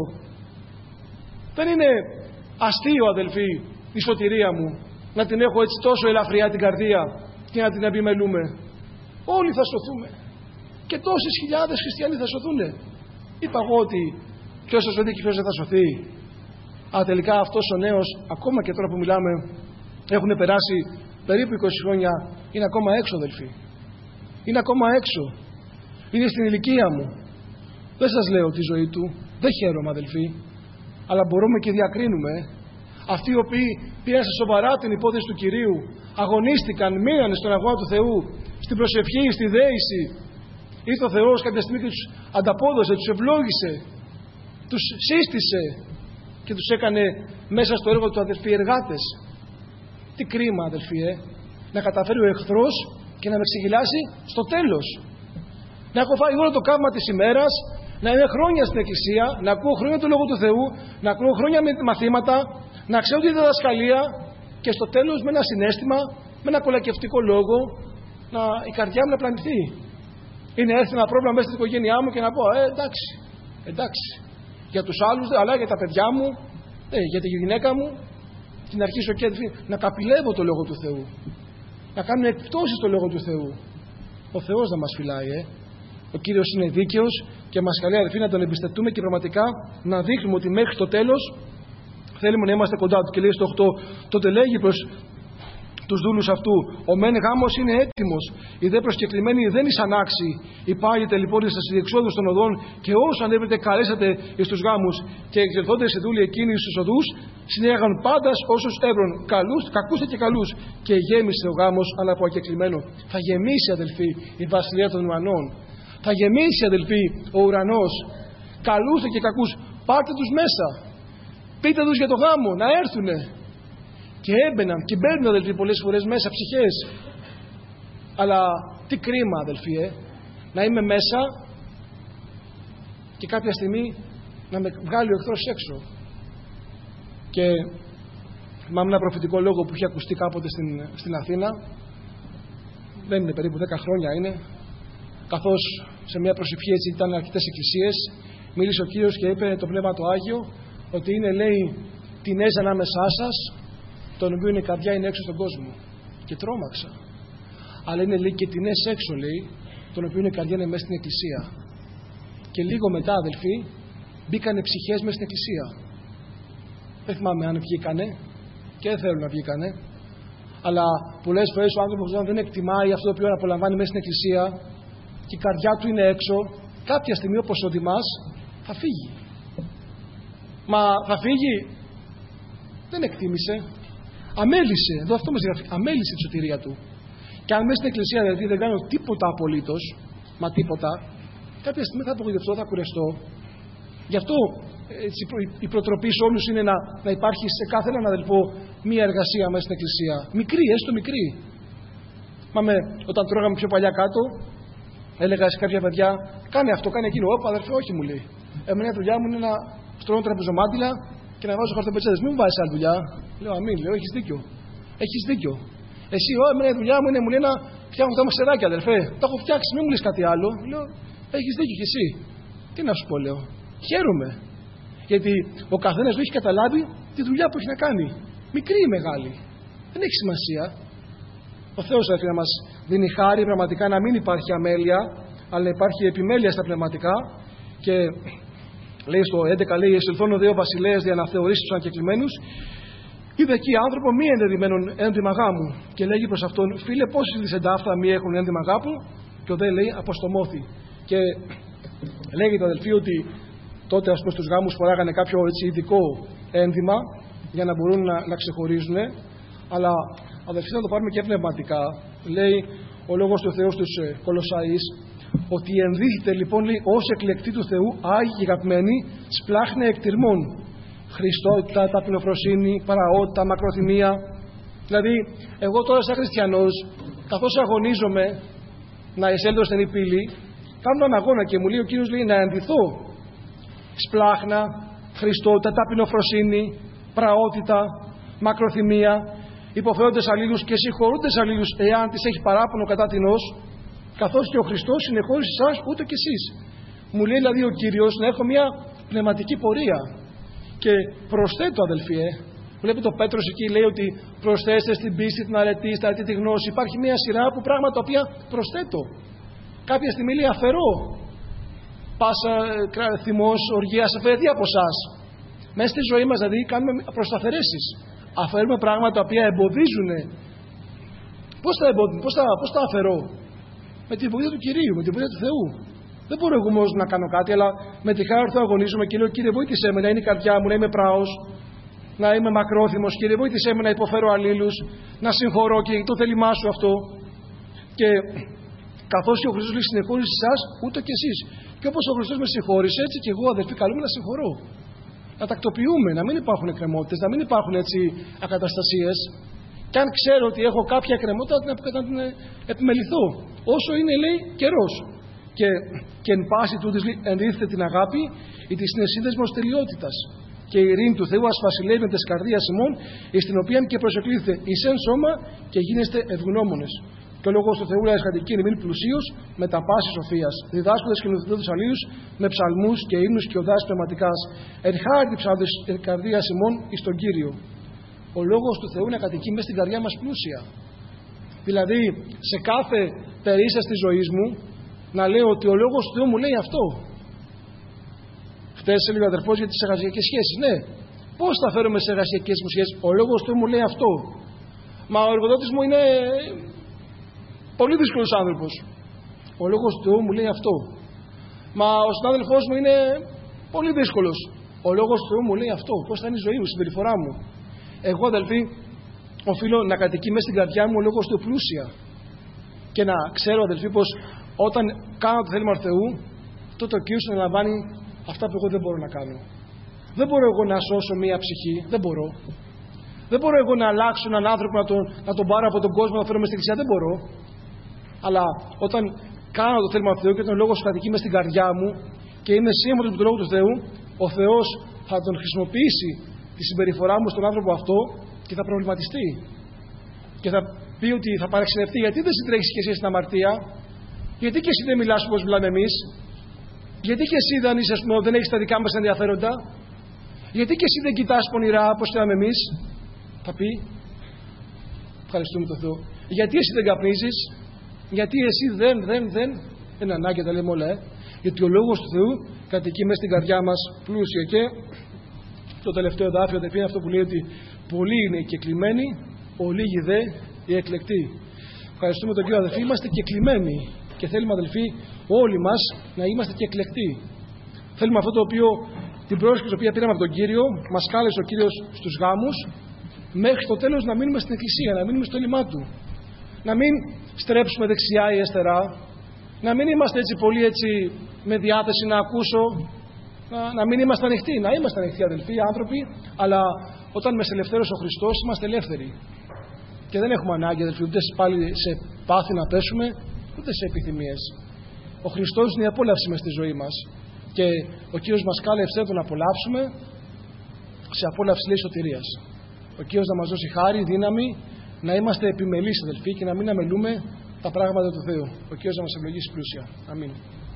A: Δεν είναι αστείο, αδελφοί, η σωτηρία μου να την έχω έτσι τόσο ελαφριά την καρδία και να την επιμελούμε. Όλοι θα σωθούμε. Και τόσες χιλιάδες χριστιανοί θα σωθούν. Είπα εγώ ότι ποιος θα σωθεί και ποιος δεν θα σωθεί. Αλλά τελικά αυτός ο νέος, ακόμα και τώρα που μιλάμε, έχουν περάσει περίπου 20 χρόνια, είναι ακόμα έξω, αδελφοί. Είναι ακόμα έξω. Είναι στην ηλικία μου. Δεν σας λέω τη ζωή του. Δεν χαίρομαι, αδελφοί. Αλλά μπορούμε και διακρίνουμε. Αυτοί οι οποίοι πήραν σε σοβαρά την υπόθεση του Κυρίου, αγωνίστηκαν, μείνανε στον αγώνα του Θεού, στην προσευχή, στη δέηση. Ήρθε ο Θεός κάποια στιγμή και τους ανταπόδωσε, τους ευλόγησε, τους σύστησε και τους έκανε μέσα στο έργο του, αδελφοί, εργάτες. Τι κρίμα, αδελφοί, να καταφέρει ο εχθρός και να με ξεγελάσει στο τέλος. Να έχω φάει όλο το κάμμα της ημέρας, να είμαι χρόνια στην εκκλησία, να ακούω χρόνια το Λόγο του Θεού, να ακούω χρόνια με μαθήματα, να ξέρω τη διδασκαλία και στο τέλος με ένα συναίσθημα, με ένα κολακευτικό λόγο, η καρδιά μου να πλανηθεί. Είναι έρθει ένα πρόβλημα μέσα στην οικογένειά μου και να πω εντάξει. Για τους άλλους, αλλά για τα παιδιά μου, για τη γυναίκα μου, την αρχίσω και να καπηλεύω το Λόγο του Θεού. Να κάνουν εκπτώσεις το Λόγο του Θεού. Ο Θεός να μας φυλάει, Ο Κύριος είναι δίκαιος και μας καλεί, αδελφοί, να τον εμπιστευτούμε και πραγματικά να δείχνουμε ότι μέχρι το τέλος θέλουμε να είμαστε κοντά του. Και λέει στο 8, τότε λέγει προς τους δούλους αυτού, ο μεν γάμος είναι έτοιμος, οι δε προσκεκλημένοι δεν ήσαν άξιοι. Υπάγετε λοιπόν στα διεξόδους των οδών και όσου ανέβρετε καλέσατε εις τους γάμους. Και εξελθόντες οι δούλοι εκείνοι στους οδούς, συνέγαν πάντας όσους έβρον, κακούς και καλούς. Και γέμισε ο γάμος, αλλά από ακεκλημένο. Θα γεμίσει, αδελφοί, η βασιλεία των ουρανών. Θα γεμίσει, αδελφοί, ο ουρανός. Καλούς και κακούς, πάρτε τους μέσα. Πείτε τους για το γάμο, να έρθουνε. Και έμπαιναν και μπαίνουν, αδελφοί, πολλές φορές μέσα ψυχές. Αλλά τι κρίμα, αδελφοί, να είμαι μέσα και κάποια στιγμή να με βγάλει ο εχθρός έξω. Και θυμάμαι ένα προφητικό λόγο που είχε ακουστεί κάποτε στην Αθήνα. Δεν είναι, περίπου 10 χρόνια είναι. Καθώς σε μια προσευχή, έτσι ήταν αρκετές εκκλησίες, μίλησε ο Κύριος και είπε το Πνεύμα το Άγιο ότι είναι, λέει, τινές ανάμεσά σας, τον οποίο η καρδιά είναι έξω στον κόσμο. Και τρόμαξα. Αλλά είναι, λέει, και τινές έξω, λέει, τον οποίο η καρδιά είναι μέσα στην εκκλησία. Και λίγο μετά, αδελφοί, μπήκανε ψυχές μέσα στην εκκλησία. Δεν θυμάμαι αν βγήκανε και δεν θέλουν να βγήκανε. Αλλά πολλές φορές ο άνθρωπος δεν εκτιμάει αυτό το οποίο απολαμβάνει μέσα στην εκκλησία και η καρδιά του είναι έξω, κάποια στιγμή όπως ο Δημάς θα φύγει. Μα θα φύγει, δεν εκτίμησε, αμέλησε, εδώ αυτό μας γράφει, αμέλησε τη σωτηρία του. Και αν μέσα στην εκκλησία δηλαδή δεν κάνω τίποτα απολύτως, μα τίποτα, κάποια στιγμή θα απογοητευτώ, θα κουρεστώ. Γι' αυτό έτσι, η προτροπή σε όλους είναι να υπάρχει σε κάθε έναν αδελφό μία εργασία μέσα στην εκκλησία. Μικρή, έστω μικρή. Όταν τρώγαμε πιο παλιά κάτω, έλεγα σε κάποια παιδιά, κάνε αυτό, κάνε εκείνο. Όπα, αδερφέ, όχι, μου λέει. Εμένα η δουλειά μου είναι να στρώνω τραπεζομάτιλα και να βάζω χαρτοπετσέδες. Μην μου βάζεις άλλη δουλειά. Λέω, αμήν, λέω, έχεις δίκιο. Έχεις δίκιο. Εσύ, εμένα η δουλειά μου είναι, μου λέει, να φτιάχνω τα μαξεράκια, αδερφέ. Τα έχω φτιάξει, μην μου λες κάτι άλλο. Λέω, έχεις δίκιο κι εσύ. Τι να σου πω, λέω. Χαίρομαι. Γιατί ο καθένας του έχει καταλάβει τη δουλειά που έχει να κάνει. Μικρή ή μεγάλη. Δεν έχει σημασία. Ο Θεός θα να μας δίνει χάρη πραγματικά να μην υπάρχει αμέλεια, αλλά να υπάρχει επιμέλεια στα πνευματικά. Και λέει στο 11, λέει: Εσελθών ο δύο βασιλέας για να θεωρήσει τους ανακεκλημένους. Είδε εκεί άνθρωπο μη ενδεδειμένον ένδυμα γάμου. Και λέγει προς αυτόν: Φίλε, πόσοι δισεντάφτα μη έχουν ένδυμα γάμου. Και ο δε λέει: Αποστομώθη. Και λέγει το αδελφοί ότι τότε, ας πούμε, στους γάμους φοράγανε κάποιο έτσι ειδικό ένδυμα για να μπορούν να ξεχωρίζουν. Αλλά αδελφοί, να το πάρουμε και πνευματικά. Λέει ο Λόγος του Θεού στους Κολοσσαείς ότι ενδείχεται λοιπόν, λέει, ως εκλεκτοί του Θεού, άγιοι και αγαπημένοι, σπλάχνε εκτιρμών. Χριστότητα, ταπεινοφροσύνη, παραότητα, μακροθυμία. Δηλαδή, εγώ τώρα σαν χριστιανός, καθώς αγωνίζομαι να εισέλθω στην πύλη, κάνω έναν αγώνα και μου λέει ο Κύριος, λέει, να ενδυθώ. Σπλάχνα, Χριστότητα, ταπεινοφροσύνη, πραότητα, μακροθυμία, υποφέροντες αλλήλους και συγχωρούντες αλλήλους εάν τις έχει παράπονο κατά τινός, καθώς και ο Χριστός συνεχώρησε εσάς ούτε κι εσείς. Μου λέει δηλαδή ο Κύριος να έχω μια πνευματική πορεία. Και προσθέτω, αδελφοί, βλέπετε ο Πέτρος εκεί λέει ότι προσθέστε στην πίστη, την αρετή, στα αρετή τη γνώση. Υπάρχει μια σειρά από πράγματα τα οποία προσθέτω. Κάποια στιγμή λέει αφαιρώ. Πάσα, θυμός, οργία, αφαιρεθεί από εσάς. Μέσα στη ζωή μας δηλαδή κάνουμε προσταφαιρέσεις. Αφαιρούμε πράγματα τα οποία εμποδίζουν. Πώς τα αφαιρώ? Με τη βοήθεια του Κυρίου, με τη βοήθεια του Θεού. Δεν μπορώ εγώ όμως να κάνω κάτι, αλλά με τη χάρη του αγωνίζομαι και λέω: Κύριε, βοήθησέ με να είναι η καρδιά μου, να είμαι πράος, να είμαι μακρόθυμος. Κύριε, βοήθησέ με να υποφέρω αλλήλους, να συγχωρώ και το θέλημά σου αυτό. Και καθώς και ο Χριστός λέει: συνεχώρησε εσάς, ούτε και εσείς. Και όπως ο Χριστός με συγχώρησε, έτσι και εγώ, αδελφοί, καλούμε να συγχωρώ. Να τακτοποιούμε, να μην υπάρχουν εκκρεμότητες, να μην υπάρχουν έτσι ακαταστασίες. Και αν ξέρω ότι έχω κάποια εκκρεμότητα, να την επιμεληθώ. Όσο είναι, λέει, καιρός. Και εν πάση τούτης ενδείχεται την αγάπη ή τη συνεσύνδεσμος τελειότητας. Και η ειρήνη του Θεού ασφασιλεύει με τις καρδίας ημών, εις την οποία και προσεκλήθητε εις εν σώμα και γίνεστε ευγνώμονες. Και ο λόγος του Θεού λαϊσκατική ημίν πλουσίως με τα πάση σοφίας, διδάσκοντας και νουθητών τους αλλήλους με ψαλμούς και ύμνους και οδάσεις πνευματικάς, εν χάρη ψάλτες καρδίας ημών εις τον Κύριο. Ο λόγος του Θεού να κατοικεί μέσα στην καρδιά μας πλούσια. Δηλαδή, σε κάθε περίσταση της ζωής μου, να λέω ότι ο λόγος του Θεού μου λέει αυτό. Χτες έλεγε ο αδερφός για τις εργασιακές σχέσεις. Ναι, πώς θα φέρουμε σε εργασιακές μου σχέσεις? Ο λόγος του Θεού μου λέει αυτό. Μα ο εργοδότης μου είναι πολύ δύσκολος άνθρωπος. Ο λόγος του Θεού μου λέει αυτό. Μα ο συνάδελφός μου είναι πολύ δύσκολος. Ο λόγος του Θεού μου λέει αυτό. Πώς θα είναι η ζωή μου, η συμπεριφορά μου? Εγώ, αδελφοί, οφείλω να κατοικεί μέσα στην καρδιά μου ο λόγος του πλούσια. Και να ξέρω, αδελφοί, πως όταν κάνω το θέλημα του Θεού, τότε ο Κύριος αναλαμβάνει αυτά που εγώ δεν μπορώ να κάνω. Δεν μπορώ εγώ να σώσω μία ψυχή. Δεν μπορώ. Δεν μπορώ εγώ να αλλάξω έναν άνθρωπο, να τον πάρω από τον κόσμο, να φέρω μες στην εκκλησία. Δεν μπορώ. Αλλά όταν κάνω το θέλημα του Θεού και τον λόγο σου κατοικεί μες στην καρδιά μου και είμαι σύμφωνος με τον λόγο του Θεού, ο Θεός θα τον χρησιμοποιήσει τη συμπεριφορά μου στον άνθρωπο αυτό και θα προβληματιστεί. Και θα πει ότι θα παραξενευτεί. Γιατί δεν συντρέχεις και εσύ στην αμαρτία? Γιατί και εσύ δεν μιλάς όπως μιλάμε εμείς? Γιατί και εσύ δεν έχεις τα δικά μας ενδιαφέροντα? Γιατί και εσύ δεν κοιτάς πονηρά όπως θέλαμε εμείς? Θα πει, ευχαριστούμε τον Θεό. Γιατί εσύ δεν καπνίζεις? Γιατί εσύ δεν είναι ανάγκη, τα λέμε όλα, Γιατί ο λόγος του Θεού κατοικεί μέσα στην καρδιά μας πλούσια. Και το τελευταίο εδάφιο, αδελφοί, είναι αυτό που λέει ότι πολλοί είναι οι κεκλημένοι, ολίγοι δε οι εκλεκτοί. Ευχαριστούμε τον Κύριο, αδελφοί, είμαστε κεκλημένοι. Και θέλουμε, αδελφοί, όλοι μας να είμαστε και εκλεκτοί. Θέλουμε αυτό το οποίο, την πρόσκληση που πήραμε από τον Κύριο, μας κάλεσε ο Κύριος στους γάμους, μέχρι το τέλος να μείνουμε στην Εκκλησία, να μείνουμε στο έλειμμά Του. Να μην στρέψουμε δεξιά ή αριστερά, να μην είμαστε έτσι πολύ έτσι με διάθεση να ακούσω, να μην είμαστε ανοιχτοί. Να είμαστε ανοιχτοί, αδελφοί, άνθρωποι, αλλά όταν μας ελευθέρωσε ο Χριστός, είμαστε ελεύθεροι. Και δεν έχουμε ανάγκη, αδελφοί, ούτε πάλι σε πάθη να πέσουμε, ούτε σε επιθυμίες. Ο Χριστός είναι η απόλαυση μες στη ζωή μας. Και ο Κύριος μας κάλεσε να τον απολαύσουμε σε απόλαυση, λέει, σωτηρίας. Ο Κύριος να μας δώσει χάρη, δύναμη, να είμαστε επιμελείς, αδελφοί, και να μην αμελούμε τα πράγματα του Θεού. Ο Κύριος να μας ευλογήσει πλούσια. Αμήν.